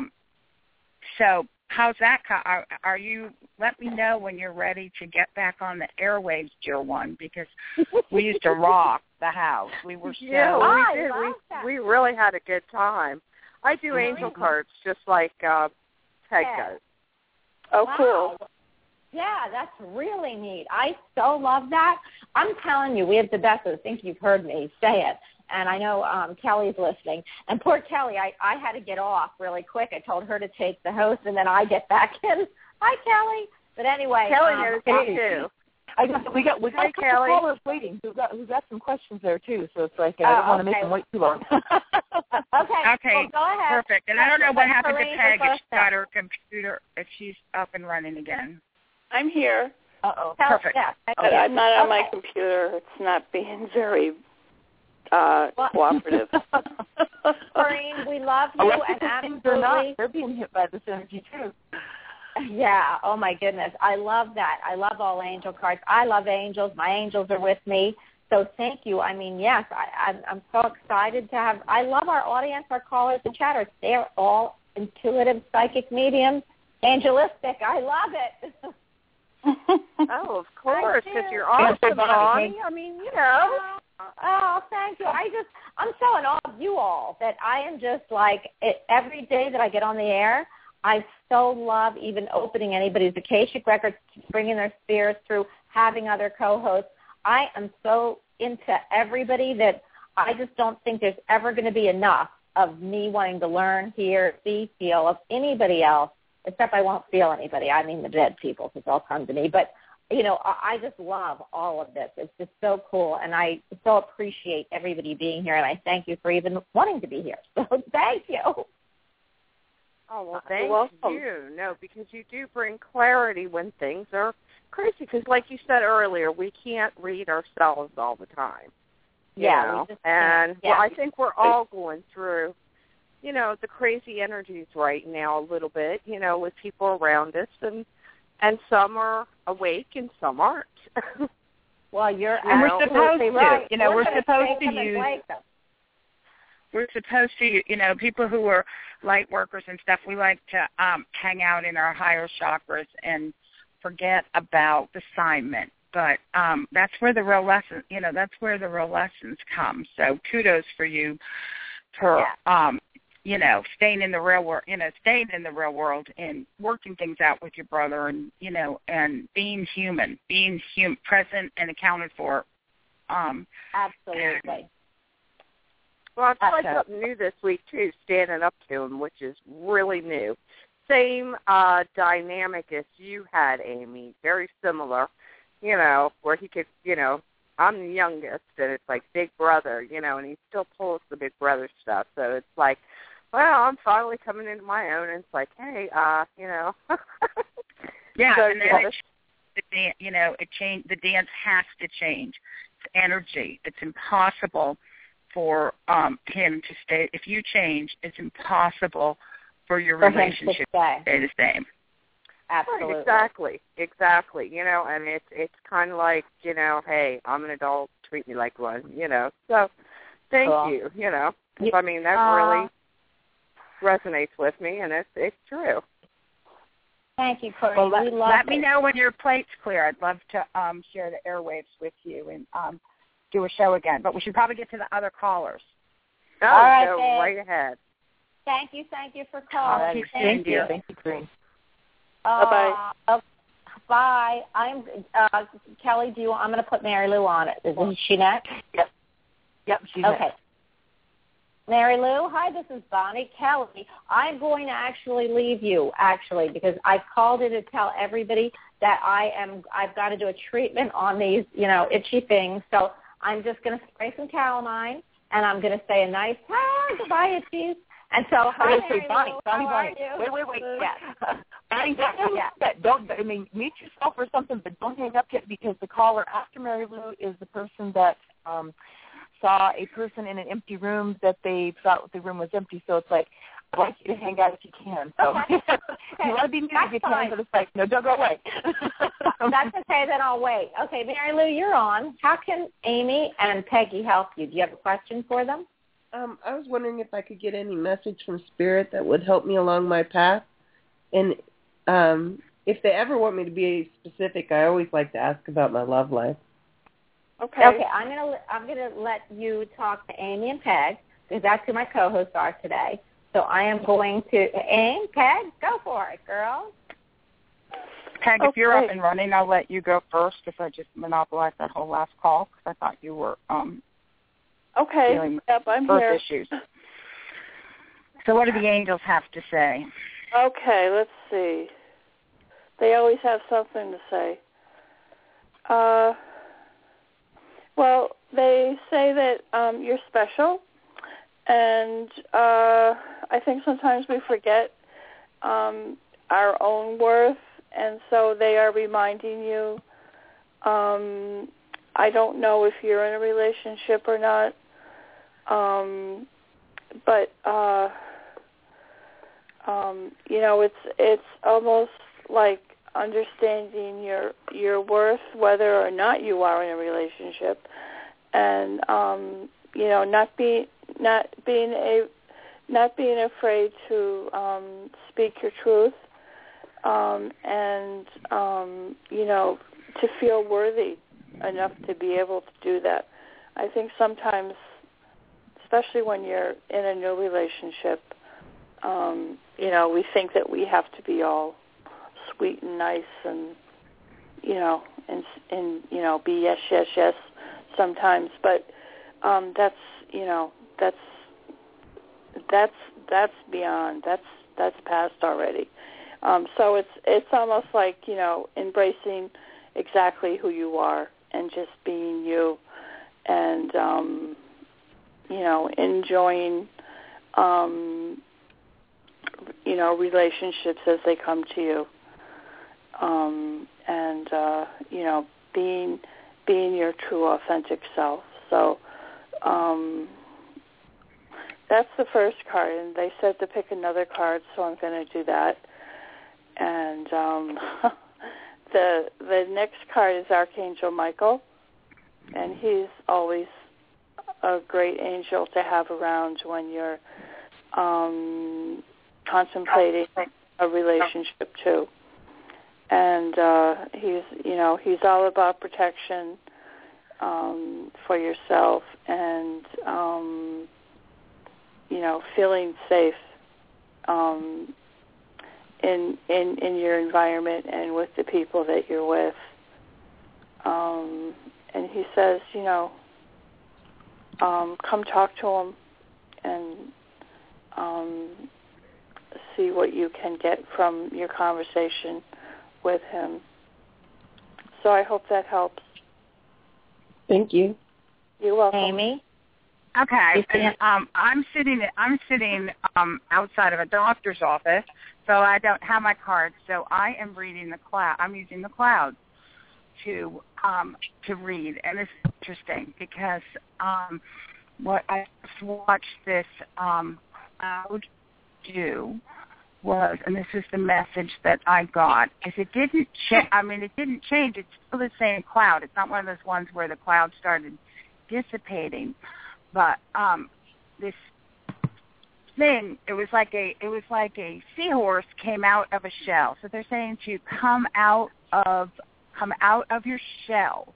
so how's that? Are you? Let me know when you're ready to get back on the airwaves, dear one, because we used to rock the house. We were so we did. We really had a good time. I do angel cards just like Peg does. Oh, cool. Yeah, that's really neat. I so love that. I'm telling you, we have the best. I think you've heard me say it. And I know Kelly's listening. And poor Kelly, I had to get off really quick. I told her to take the host, and then I get back in. Hi, Kelly. But anyway. Kelly knows me, too. We got Hi, Kelly. callers waiting who got some questions there, too. So it's like I don't want to make them wait too long. Okay, well, go ahead. Perfect. And I don't know what happened to Peg, if she got her computer, if she's up and running again. I'm here. Uh-oh. Perfect. Yeah. But I'm not on my computer. It's not being very cooperative. Corrine, we love you, and absolutely. They're being hit by this energy, too. Yeah, oh my goodness. I love that. I love all angel cards. I love angels. My angels are with me. So thank you. I mean, yes, I'm so excited to have, I love our audience, our callers and chatters. They're all intuitive, psychic mediums, angelistic. I love it. Oh, of course, because you're awesome, Bonnie. I mean, Oh, thank you. I'm so in awe of you all that I am just like, every day that I get on the air, I so love even opening anybody's Akashic records, bringing their spirits through, having other co-hosts. I am so into everybody that I just don't think there's ever going to be enough of me wanting to learn, hear, see, feel of anybody else, except I won't feel anybody. I mean the dead people, because they'll come to me. But, I just love all of this. It's just so cool, and I so appreciate everybody being here, and I thank you for even wanting to be here. So thank you. Oh, well, thank you. No, because you do bring clarity when things are crazy. Because like you said earlier, we can't read ourselves all the time. Yeah. I think we're all going through, the crazy energies right now a little bit, with people around us. And some are awake and some aren't. Well, we're supposed to. Right. We're supposed to use. We're supposed to, people who are light workers and stuff, we like to hang out in our higher chakras and forget about assignment. But that's where the real lesson, that's where the real lessons come. So kudos for you for, staying in the real world, world and working things out with your brother and, and being human, present and accounted for. Absolutely. Well, I've tried something new this week, too, standing up to him, which is really new. Same dynamic as you had, Amy, very similar, where he could, I'm the youngest, and it's like big brother, and he still pulls the big brother stuff. So it's like, well, I'm finally coming into my own, and it's like, hey, Yeah, so, and then the dance has to change. It's energy. It's impossible for him to stay. If you change, it's impossible for your relationship to stay the same. Absolutely. Right, exactly. You know, and it's kind of like, you know, hey, I'm an adult, treat me like one, you know. So thank you, you know. I mean, that really resonates with me, and it's true. Thank you, Corey. Well, let me know when your plate's clear. I'd love to share the airwaves with you and do a show again. But we should probably get to the other callers. Oh, all right, go right ahead. Thank you for calling. Thank you, Green. Bye-bye. Bye. I'm Kelly. I'm going to put Mary Lou on it. Is she next? Yep. She's okay. Next. Mary Lou, hi. This is Bonnie Kelly. I'm going to actually leave you because I called in to tell everybody that I've got to do a treatment on these, you know, itchy things. So I'm just going to spray some calamine and I'm going to say a nice goodbye, itchies. And so, hi, Mary Lou. How are you? Wait. Yeah. Bonnie, mute yourself or something, but don't hang up yet because the caller after Mary Lou is the person that saw a person in an empty room that they thought the room was empty. So it's like, I'd like you to hang out if you can. So okay. You want to be muted if you can, but it's like, no, don't go away. That's okay, then I'll wait. Okay, Mary Lou, you're on. How can Amy and Peggy help you? Do you have a question for them? I was wondering if I could get any message from Spirit that would help me along my path. And if they ever want me to be specific, I always like to ask about my love life. Okay, I'm gonna let you talk to Amy and Peg because that's who my co-hosts are today. So I am going to Amy, Peg, go for it, girl. Peg, if you're up and running, I'll let you go first because I just monopolized that whole last call because I thought you were dealing with I'm birth here. issues. So what do the angels have to say? Okay, let's see. They always have something to say. Well, they say that you're special, and I think sometimes we forget our own worth, and so they are reminding you. I don't know if you're in a relationship or not, but you know, it's almost like understanding your worth, whether or not you are in a relationship, and you know, not being afraid to speak your truth, and you know, to feel worthy enough to be able to do that. I think sometimes, especially when you're in a new relationship, you know, we think that we have to be all sweet and nice and, you know, and you know, be yes sometimes. But that's, you know, that's beyond. That's past already. So it's almost like, you know, embracing exactly who you are and just being you, and you know, enjoying you know, relationships as they come to you, and you know, being your true authentic self. So that's the first card, and they said to pick another card, so I'm going to do that. And the next card is Archangel Michael, and he's always a great angel to have around when you're contemplating a relationship too. And he's all about protection for yourself and you know, feeling safe in your environment and with the people that you're with. And he says, you know, come talk to him and see what you can get from your conversation with him. So I hope that helps. Thank you. You're welcome. Amy? Okay. I'm sitting outside of a doctor's office, so I don't have my card. So I am reading the cloud. I'm using the clouds to read, and it's interesting because what I watched this cloud do was, and this is the message that I got, is it didn't change. I mean, it didn't change. It's still the same cloud. It's not one of those ones where the cloud started dissipating, but this thing, it was like a seahorse came out of a shell. So they're saying to come out of your shell.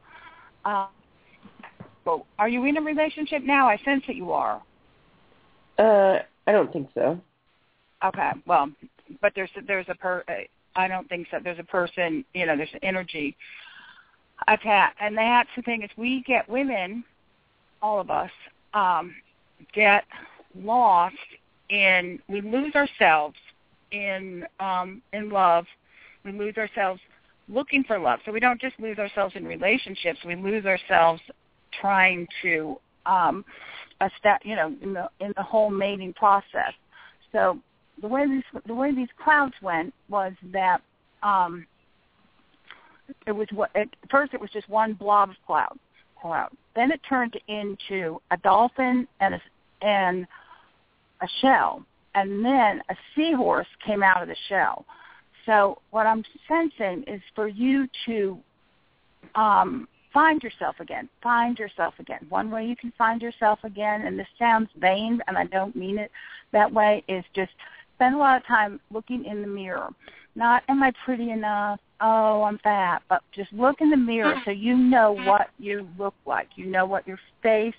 Well, are you in a relationship now? I sense that you are. I don't think so. Okay, well, but I don't think so. There's a person, there's an energy attack, and that's the thing is we get women, all of us, get lost in, we lose ourselves in love. We lose ourselves looking for love. So we don't just lose ourselves in relationships. We lose ourselves trying to, in the whole mating process. So the way these clouds went was that first it was just one blob of cloud. Then it turned into a dolphin and a shell, and then a seahorse came out of the shell. So what I'm sensing is for you to find yourself again. One way you can find yourself again, and this sounds vain, and I don't mean it that way, is just spend a lot of time looking in the mirror. Not, am I pretty enough? Oh, I'm fat. But just look in the mirror so you know what you look like. You know what your face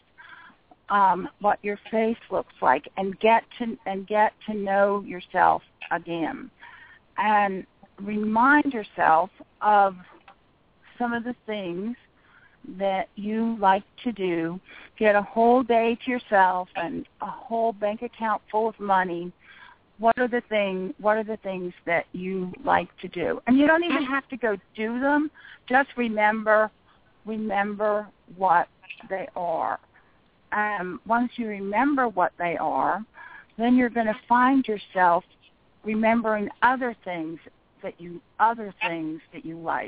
looks like, and get to know yourself again. And remind yourself of some of the things that you like to do. Get a whole day to yourself and a whole bank account full of money. What are the things that you like to do? And you don't even have to go do them. Just remember what they are. Once you remember what they are, then you're going to find yourself remembering other things that you like.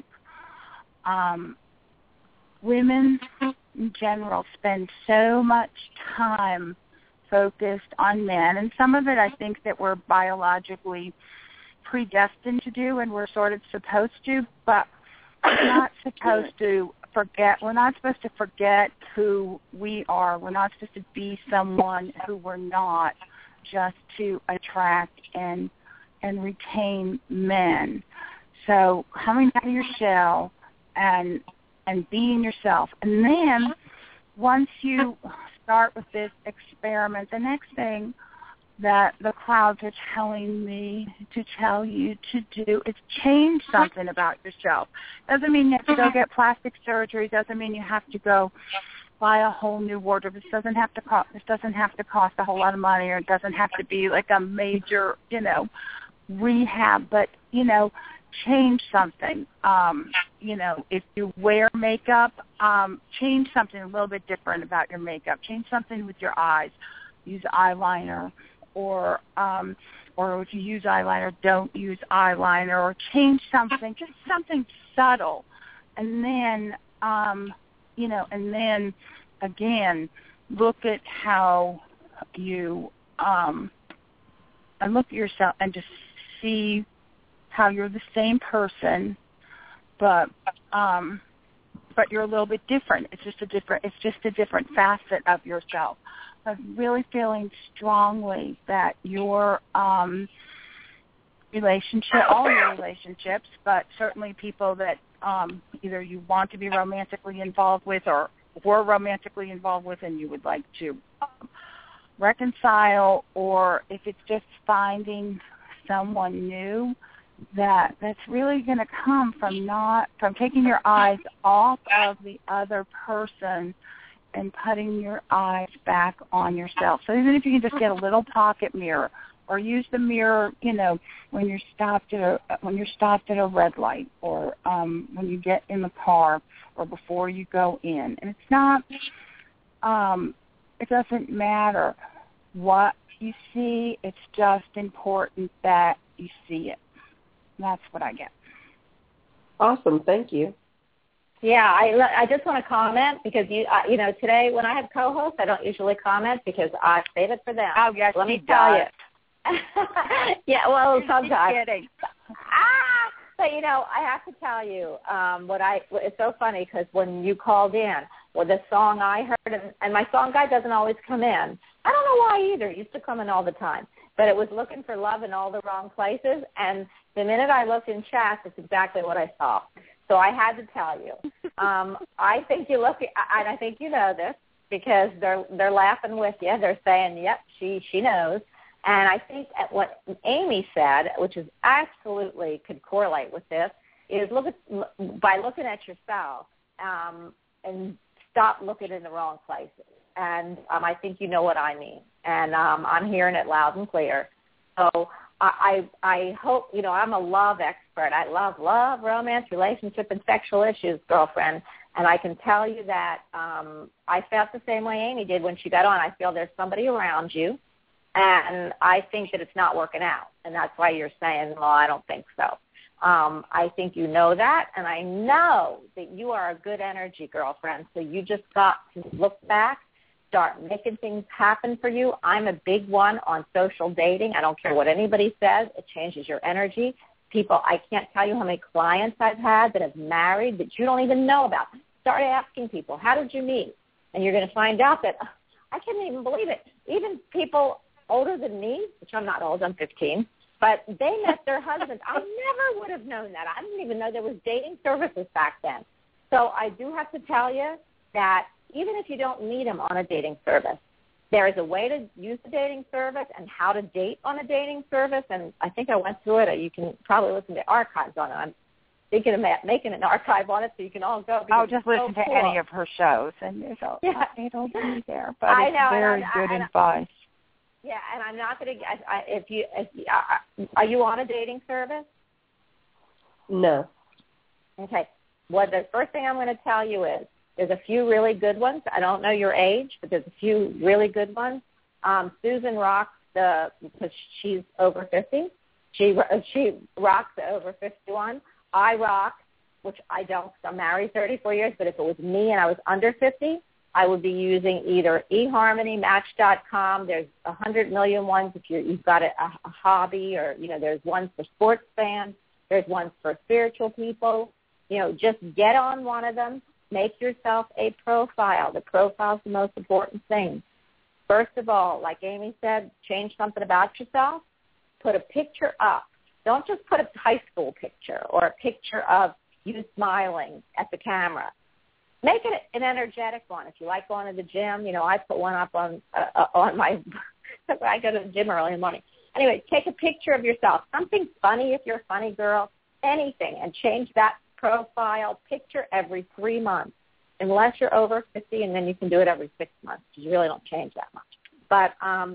Women in general spend so much time focused on men, and some of it I think that we're biologically predestined to do and we're sort of supposed to, but we're not supposed to forget. We're not supposed to forget who we are. We're not supposed to be someone who we're not just to attract and retain men. So coming out of your shell and being yourself. And then once you start with this experiment, the next thing that the clouds are telling me to tell you to do is change something about yourself. Doesn't mean you have to go get plastic surgery. Doesn't mean you have to go buy a whole new wardrobe. This doesn't have to cost a whole lot of money, or it doesn't have to be like a major, rehab. But change something. If you wear makeup, change something a little bit different about your makeup. Change something with your eyes. Use eyeliner, or if you use eyeliner, don't use eyeliner, or change something, just something subtle. And then, and then again, look at how you, and look at yourself and just see how you're the same person, but you're a little bit different. It's just a different facet of yourself. I'm really feeling strongly that your relationship, all your relationships, but certainly people that either you want to be romantically involved with or were romantically involved with and you would like to reconcile, or if it's just finding someone new, that's really going to come from taking your eyes off of the other person and putting your eyes back on yourself. So even if you can just get a little pocket mirror, or use the mirror, when you're stopped at a red light, or when you get in the car, or before you go in. And it's not, it doesn't matter what you see. It's just important that you see it. That's what I get. Awesome. Thank you. Yeah, I just want to comment because you know, today when I have co-hosts, I don't usually comment because I save it for them. Oh yes, let me tell you. Yeah, well, sometimes. Kidding. But you know, I have to tell you, it's so funny because when you called in, the song I heard, and my song guy doesn't always come in. I don't know why either. He used to come in all the time. But it was Looking for Love in All the Wrong Places, and the minute I looked in chat, that's exactly what I saw. So I had to tell you. I think you look, and I think you know this because they're laughing with you. They're saying, "Yep, she knows." And I think at what Amy said, which is absolutely could correlate with this, is by looking at yourself and stop looking in the wrong places. And I think you know what I mean. And I'm hearing it loud and clear. So I hope, you know, I'm a love expert. I love love, romance, relationship, and sexual issues, girlfriend. And I can tell you that I felt the same way Amy did when she got on. I feel there's somebody around you. And I think that it's not working out. And that's why you're saying, well, I don't think so. I think you know that. And I know that you are a good energy, girlfriend. So you just got to look back, start making things happen for you. I'm a big one on social dating. I don't care what anybody says. It changes your energy. People, I can't tell you how many clients I've had that have married that you don't even know about. Start asking people, how did you meet? And you're going to find out that, I can't even believe it. Even people older than me, which I'm not old, I'm 15, but they met their husbands. I never would have known that. I didn't even know there was dating services back then. So I do have to tell you that even if you don't meet them on a dating service, there is a way to use the dating service and how to date on a dating service. And I think I went through it. You can probably listen to archives on it. I'm thinking of making an archive on it so you can all go. Oh, just listen to any of her shows, and it'll be there. But it's very good advice. Yeah, and I'm not going to. Are you on a dating service? No. Okay. Well, the first thing I'm going to tell you is there's a few really good ones. I don't know your age, but there's a few really good ones. Susan rocks because she's over 50. She rocks the over 51. I rock, which I don't. I'm married 34 years, but if it was me and I was under 50. I would be using either eHarmony, Match.com. There's 100 million ones if you've got a hobby, or, you know, there's ones for sports fans. There's ones for spiritual people. You know, just get on one of them. Make yourself a profile. The profile's the most important thing. First of all, like Amy said, change something about yourself. Put a picture up. Don't just put a high school picture or a picture of you smiling at the camera. Make it an energetic one. If you like going to the gym, you know, I put one up on my – I go to the gym early in the morning. Anyway, take a picture of yourself. Something funny if you're a funny girl, anything, and change that profile picture every 3 months, unless you're over 50, and then you can do it every 6 months because you really don't change that much. But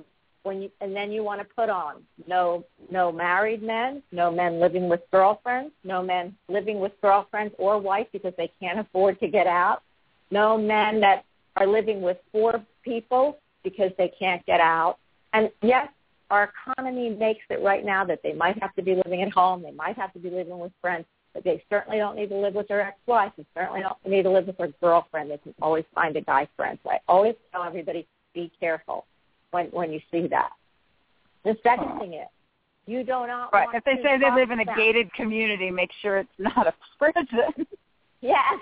then you want to put on no married men, no men living with girlfriends, no men living with girlfriends or wife because they can't afford to get out, no men that are living with 4 people because they can't get out. And yes, our economy makes it right now that they might have to be living at home, they might have to be living with friends, but they certainly don't need to live with their ex-wife. They certainly don't need to live with their girlfriend. They can always find a guy friend. So I always tell everybody, be careful when you see that. The second thing is, you do not right. want if they to say they live in a them. gated community, make sure it's not a prison. Yes.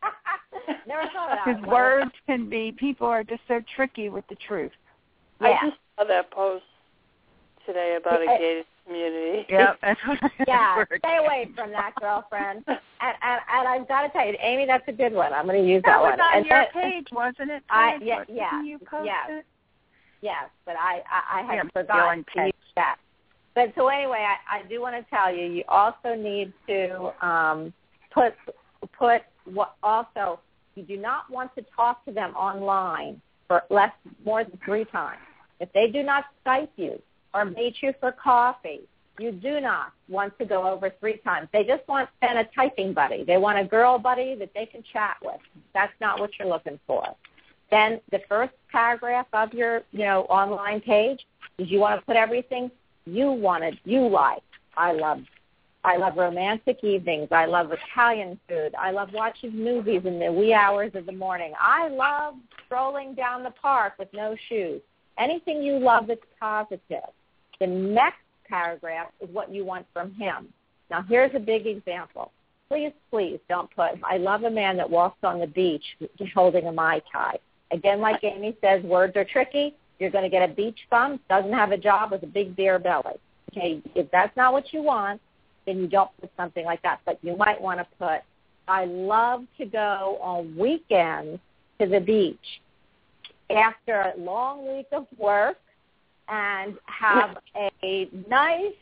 Never thought of that. Because words can be, people are just so tricky with the truth. Yeah. I just saw that post today about a gated community. Yeah, that's what yeah, stay away from that, girlfriend. And I've got to tell you, Amy, that's a good one. I'm going to use that one. That was on your page, wasn't it? You post it? Yes, but I had forgotten to use that. But so anyway, I do want to tell you, you also need to put what also, you do not want to talk to them online for more than 3 times. If they do not Skype you or meet you for coffee, you do not want to go over 3 times. They just want a typing buddy. They want a girl buddy that they can chat with. That's not what you're looking for. Then the first paragraph of your, online page is you want to put everything you wanted, you like. I love I love romantic evenings. I love Italian food. I love watching movies in the wee hours of the morning. I love strolling down the park with no shoes. Anything you love that's positive. The next paragraph is what you want from him. Now, here's a big example. Please, please don't put, I love a man that walks on the beach holding a Mai Tai. Again, like Amy says, words are tricky. You're going to get a beach bum, doesn't have a job with a big beer belly. Okay, if that's not what you want, then you don't put something like that. But you might want to put, I love to go on weekends to the beach after a long week of work and have a nice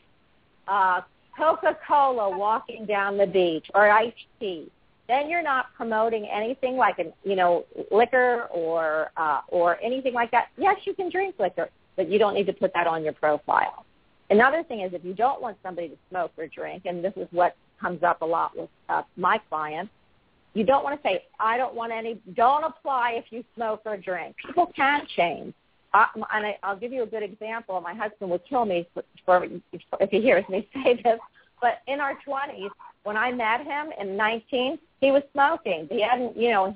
Coca-Cola walking down the beach or iced tea. Then you're not promoting anything like liquor or anything like that. Yes, you can drink liquor, but you don't need to put that on your profile. Another thing is if you don't want somebody to smoke or drink, and this is what comes up a lot with my clients, you don't want to say, I don't want any, don't apply if you smoke or drink. People can change. And I'll give you a good example. My husband would kill me if he hears me say this, but in our 20s, when I met him in 19, he was smoking. He hadn't,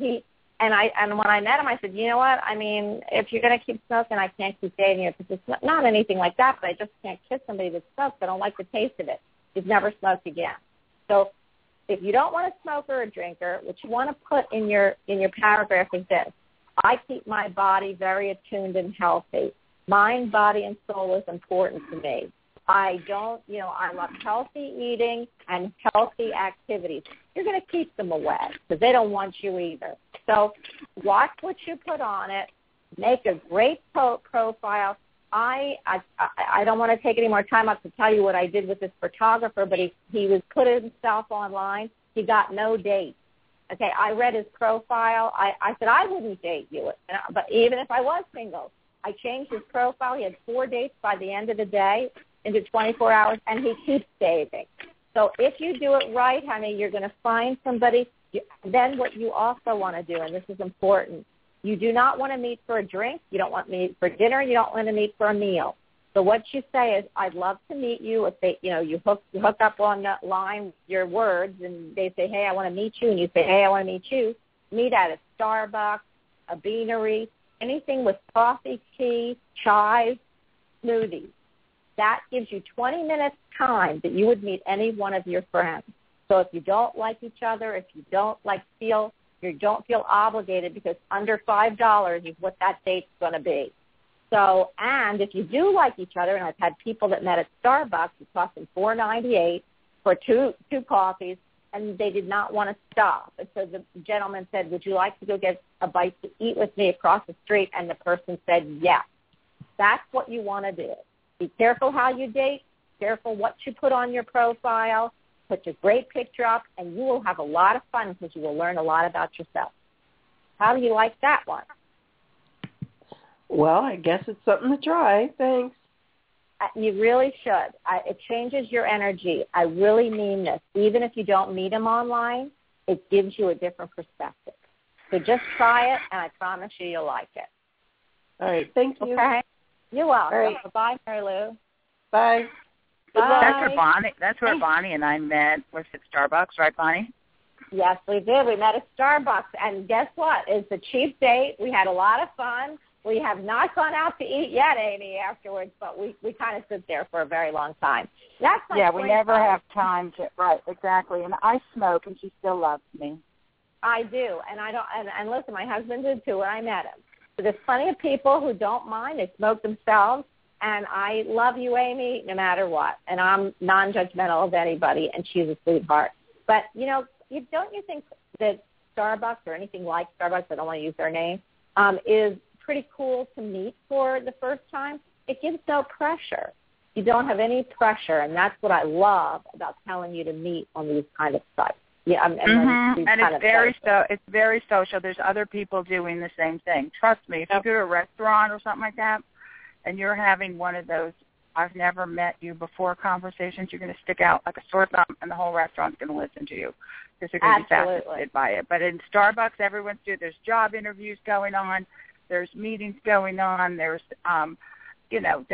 and when I met him, I said, you know what? I mean, if you're going to keep smoking, I can't keep dating you because it's not anything like that, but I just can't kiss somebody that smokes. I don't like the taste of it. He's never smoked again. So if you don't want a smoker or a drinker, what you want to put in your paragraph is this. I keep my body very attuned and healthy. Mind, body, and soul is important to me. I love healthy eating and healthy activities. You're going to keep them away because they don't want you either. So watch what you put on it. Make a great profile. I don't want to take any more time up to tell you what I did with this photographer, but he was put himself online. He got no dates. Okay, I read his profile. I said, I wouldn't date you. But even if I was single, I changed his profile. He had 4 dates by the end of the day into 24 hours, and he keeps saving. So if you do it right, honey, you're going to find somebody. Then what you also want to do, and this is important, you do not want to meet for a drink. You don't want to meet for dinner. You don't want to meet for a meal. So what you say is, I'd love to meet you. If they, you hook up on the line your words, and they say, hey, I want to meet you, and you say, hey, I want to meet you. Meet at a Starbucks, a beanery, anything with coffee, tea, chai, smoothies. That gives you 20 minutes time that you would meet any one of your friends. So if you don't like each other, if you don't feel obligated, because under $5 is what that date's going to be. So, and if you do like each other, and I've had people that met at Starbucks, it cost them $4.98 for two coffees, and they did not want to stop. And so the gentleman said, would you like to go get a bite to eat with me across the street? And the person said, yes. That's what you want to do. Be careful how you date. Careful what you put on your profile. Put your great picture up, and you will have a lot of fun because you will learn a lot about yourself. How do you like that one? Well, I guess it's something to try. Thanks. You really should. It changes your energy. I really mean this. Even if you don't meet them online, it gives you a different perspective. So just try it, and I promise you'll like it. All right. Thank you. Okay. You're welcome. All right. Bye, Mary Lou. Bye. Bye. That's where Bonnie and I met, was at Starbucks, right, Bonnie? Yes, we did. We met at Starbucks, and guess what? It's a cheap date. We had a lot of fun. We have not gone out to eat yet, Amy, afterwards, but we kind of sit there for a very long time. That's we never have time to, right, exactly. And I smoke, and she still loves me. I do, and I don't. And listen, my husband did too when I met him. So there's plenty of people who don't mind. They smoke themselves, and I love you, Amy, no matter what. And I'm non-judgmental of anybody, and she's a sweetheart. But, don't you think that Starbucks or anything like Starbucks, I don't want to use their name, is pretty cool to meet for the first time? It gives no pressure. You don't have any pressure, and that's what I love about telling you to meet on these kind of sites. Yeah, and it's very social. There's other people doing the same thing. Trust me, if you go to a restaurant or something like that, and you're having one of those I've never met you before conversations, you're going to stick out like a sore thumb, and the whole restaurant's going to listen to you because they're going to be fascinated by it. But in Starbucks, everyone's doing. There's job interviews going on. There's meetings going on. There's, there's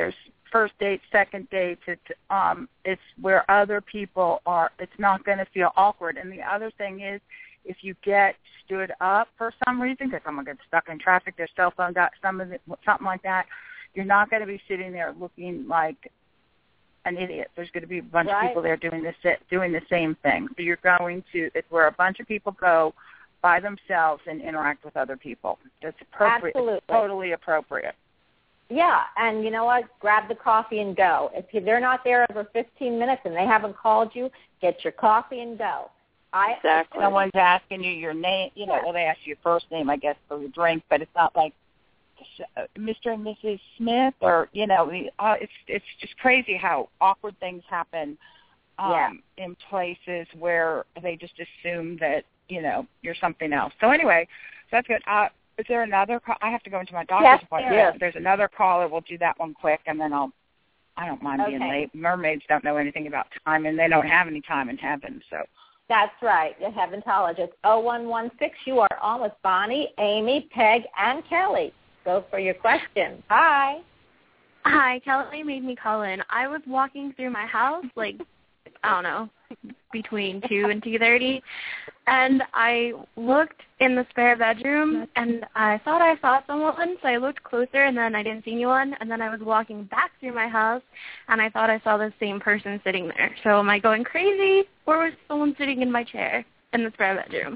first dates, second dates. It's where other people are. It's not going to feel awkward. And the other thing is, if you get stood up for some reason, because someone gets stuck in traffic, their cell phone got something like that, you're not going to be sitting there looking like an idiot. There's going to be a bunch of people there doing the same thing. So you're going to, it's where a bunch of people go by themselves and interact with other people. That's appropriate. Absolutely. It's totally appropriate. Yeah, and you know what? Grab the coffee and go. If they're not there over 15 minutes and they haven't called you, get your coffee and go. Exactly. Someone's asking you your name. You know, well, they ask you your first name, I guess, for the drink, but it's not like Mr. and Mrs. Smith, or it's just crazy how awkward things happen in places where they just assume that you're something else. So anyway, that's good. Is there another call? I have to go into my doctor's appointment. Yes. If there's another caller, we'll do that one quick, and then I don't mind being late. Mermaids don't know anything about time, and they don't have any time in heaven, so. That's right, the Heavontologist. 0116, you are on with Bonnie, Amy, Peg, and Kelly. Go for your question. Hi. Hi, Kelly made me call in. I was walking through my house, I don't know, between 2 and 2:30, and I looked in the spare bedroom, and I thought I saw someone, so I looked closer, and then I didn't see anyone, and then I was walking back through my house, and I thought I saw the same person sitting there. So am I going crazy, or was someone sitting in my chair in the spare bedroom?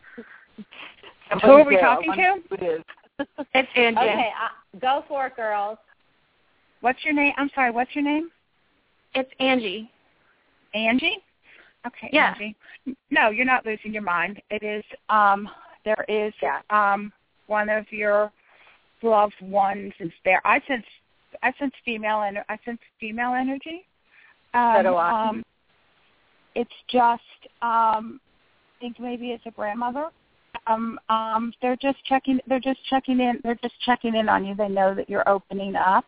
Who are we talking to? It's Angie. Okay, go for it, girls. What's your name? I'm sorry, what's your name? It's Angie. Angie? Okay, yeah. Angie. No, you're not losing your mind. It is, there is one of your loved ones is there. I sense female energy. So do I. It's just, I think maybe it's a grandmother. They're just checking in on you. They know that you're opening up.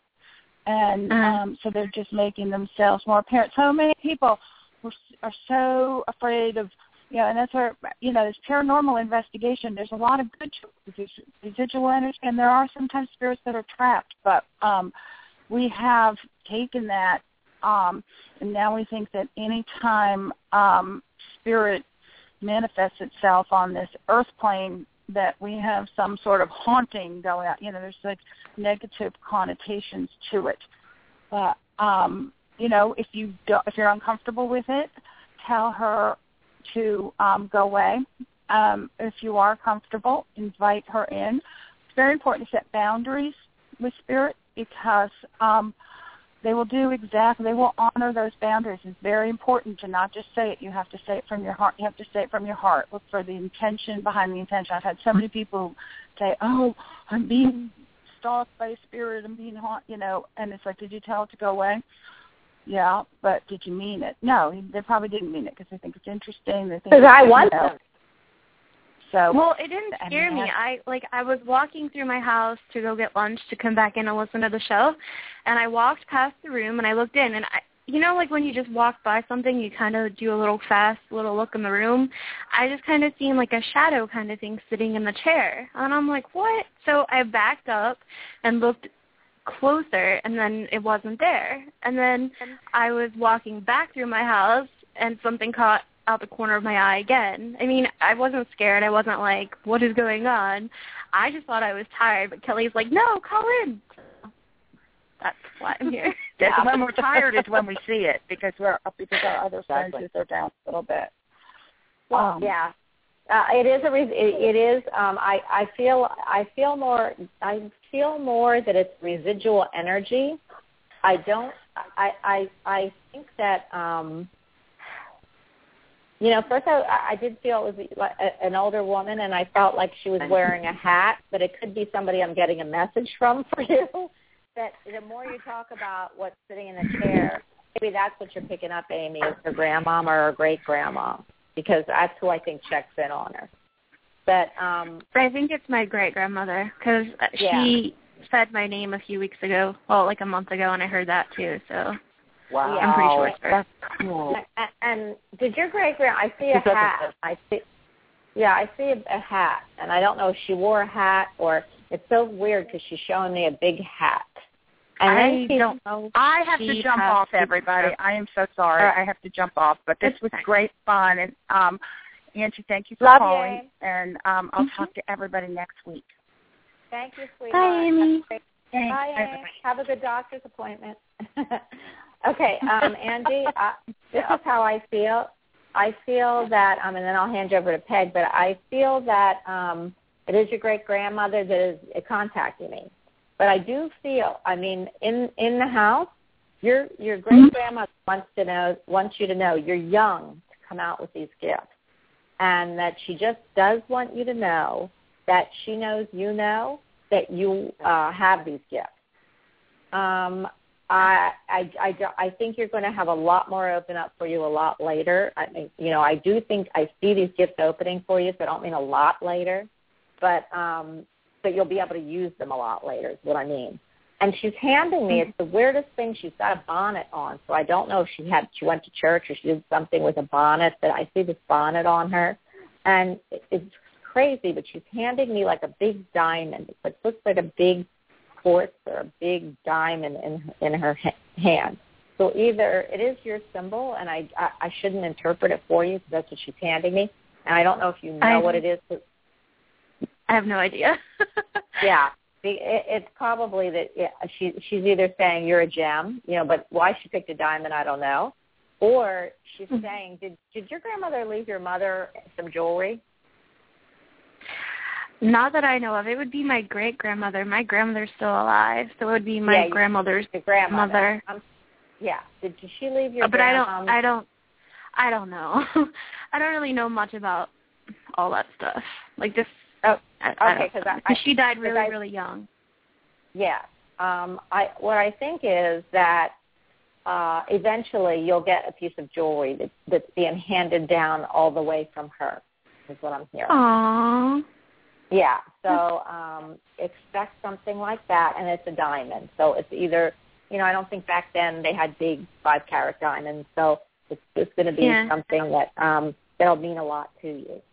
And so they're just making themselves more apparent. So many people are so afraid of, and that's where, this paranormal investigation, there's a lot of good residual energy, and there are sometimes spirits that are trapped. But we have taken that, and now we think that any time spirit manifests itself on this earth plane, that we have some sort of haunting going on. There's negative connotations to it. But if you're uncomfortable with it, tell her to go away. If you are comfortable, invite her in. It's very important to set boundaries with spirit, because they will honor those boundaries. It's very important to not just say it. You have to say it from your heart. You have to say it from your heart. Look for the intention behind the intention. I've had so many people say, "Oh, I'm being stalked by a spirit. I'm being haunted," and it's like, did you tell it to go away? Yeah, but did you mean it? No, they probably didn't mean it because they think it's interesting. Because I want them. So, well, it didn't scare me. I was walking through my house to go get lunch to come back in and listen to the show, and I walked past the room and I looked in, and when you just walk by something, you kind of do a little look in the room. I just kind of seen a shadow kind of thing sitting in the chair, and I'm like, what? So I backed up and looked closer, and then it wasn't there. And then I was walking back through my house, and something caught out the corner of my eye again. I mean, I wasn't scared. I wasn't like, what is going on? I just thought I was tired, but Kelly's like, no, call in. So that's why I'm here. When we're tired is when we see it, because our other senses are down a little bit. Well, yeah. It is it is. I feel more that it's residual energy. I think that first I did feel it was like an older woman, and I felt like she was wearing a hat, but it could be somebody I'm getting a message from for you. That the more you talk about what's sitting in the chair, maybe that's what you're picking up, Amy, is her grandmom or her great-grandma, because that's who I think checks in on her. But I think it's my great-grandmother, because she said my name a few weeks ago, a month ago, and I heard that too, so wow. I'm pretty sure it's her. That's cool. And did your great-grandma, I see a hat. I see a hat, and I don't know if she wore a hat or, it's so weird because she's showing me a big hat. And I don't know. I have to jump off, everybody. I am so sorry. I have to jump off. But this was great fun. And Angie, thank you for calling. You. And I'll talk to everybody next week. Thank you, sweetheart. Bye, Amy. Bye, Amy. Have a good doctor's appointment. Okay, Angie, this is how I feel. I feel that, and then I'll hand you over to Peg, but I feel that it is your great-grandmother that is contacting me. But I do feel, in the house, your great-grandmother wants you to know you're young to come out with these gifts, and that she just does want you to know that she knows you know that you have these gifts. I think you're going to have a lot more open up for you a lot later. I do think I see these gifts opening for you, so I don't mean a lot later, but you'll be able to use them a lot later is what I mean. And she's handing me, it's the weirdest thing, she's got a bonnet on, so I don't know if she went to church or she did something with a bonnet, but I see this bonnet on her, and it's crazy, but she's handing me like a big diamond. It looks like a big quartz or a big diamond in her hand. So either it is your symbol, and I shouldn't interpret it for you because that's what she's handing me, and I don't know if you know what it is. I have no idea. Yeah, it's probably that she's either saying you're a gem, but why she picked a diamond, I don't know, or she's saying, did your grandmother leave your mother some jewelry? Not that I know of. It would be my great-grandmother. My grandmother's still alive, so it would be my grandmother's mother. Yeah. Did she leave your? But I don't know. I don't really know much about all that stuff. Like this. Oh, okay. Because she died really young. Yeah. What I think is that eventually you'll get a piece of jewelry that's being handed down all the way from her. Is what I'm hearing. Aww. Yeah, so expect something like that, and it's a diamond. So it's either, I don't think back then they had big 5-carat diamonds, so it's going to be something that that'll mean a lot to you.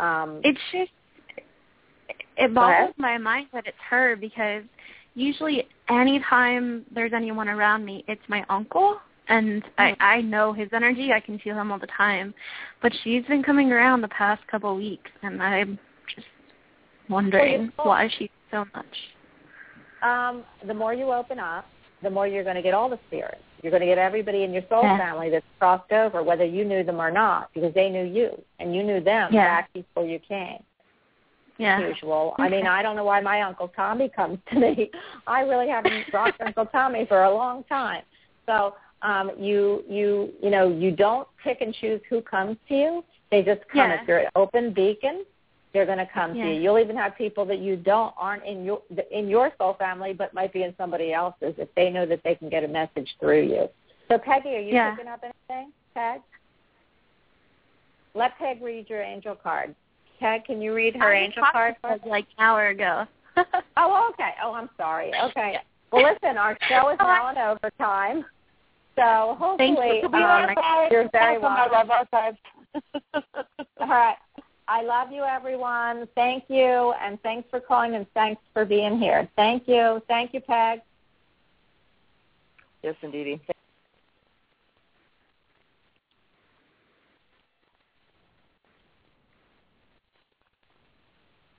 It boggles my mind that it's her, because usually anytime there's anyone around me, it's my uncle, and I know his energy. I can feel him all the time. But she's been coming around the past couple of weeks, and I'm just wondering why she's so much. The more you open up, the more you're going to get all the spirits. You're going to get everybody in your soul family that's crossed over, whether you knew them or not, because they knew you, and you knew them back before you came. Yeah. Usual. Okay. I don't know why my Uncle Tommy comes to me. I really haven't rocked Uncle Tommy for a long time. So you don't pick and choose who comes to you. They just come. If you're an open beacon, they're going to come to you. You'll even have people that aren't in your soul family, but might be in somebody else's if they know that they can get a message through you. So Peggy, are you picking up anything? Peg? Let Peg read your angel card. Peg, can you read her angel card for us? Like an hour ago. Oh, okay. Oh, I'm sorry. Okay. Well, listen, our show is now in overtime. So hopefully you're very welcome. I love archives. All right. I love you, everyone. Thank you, and thanks for calling, and thanks for being here. Thank you. Thank you, Peg. Yes, indeedy.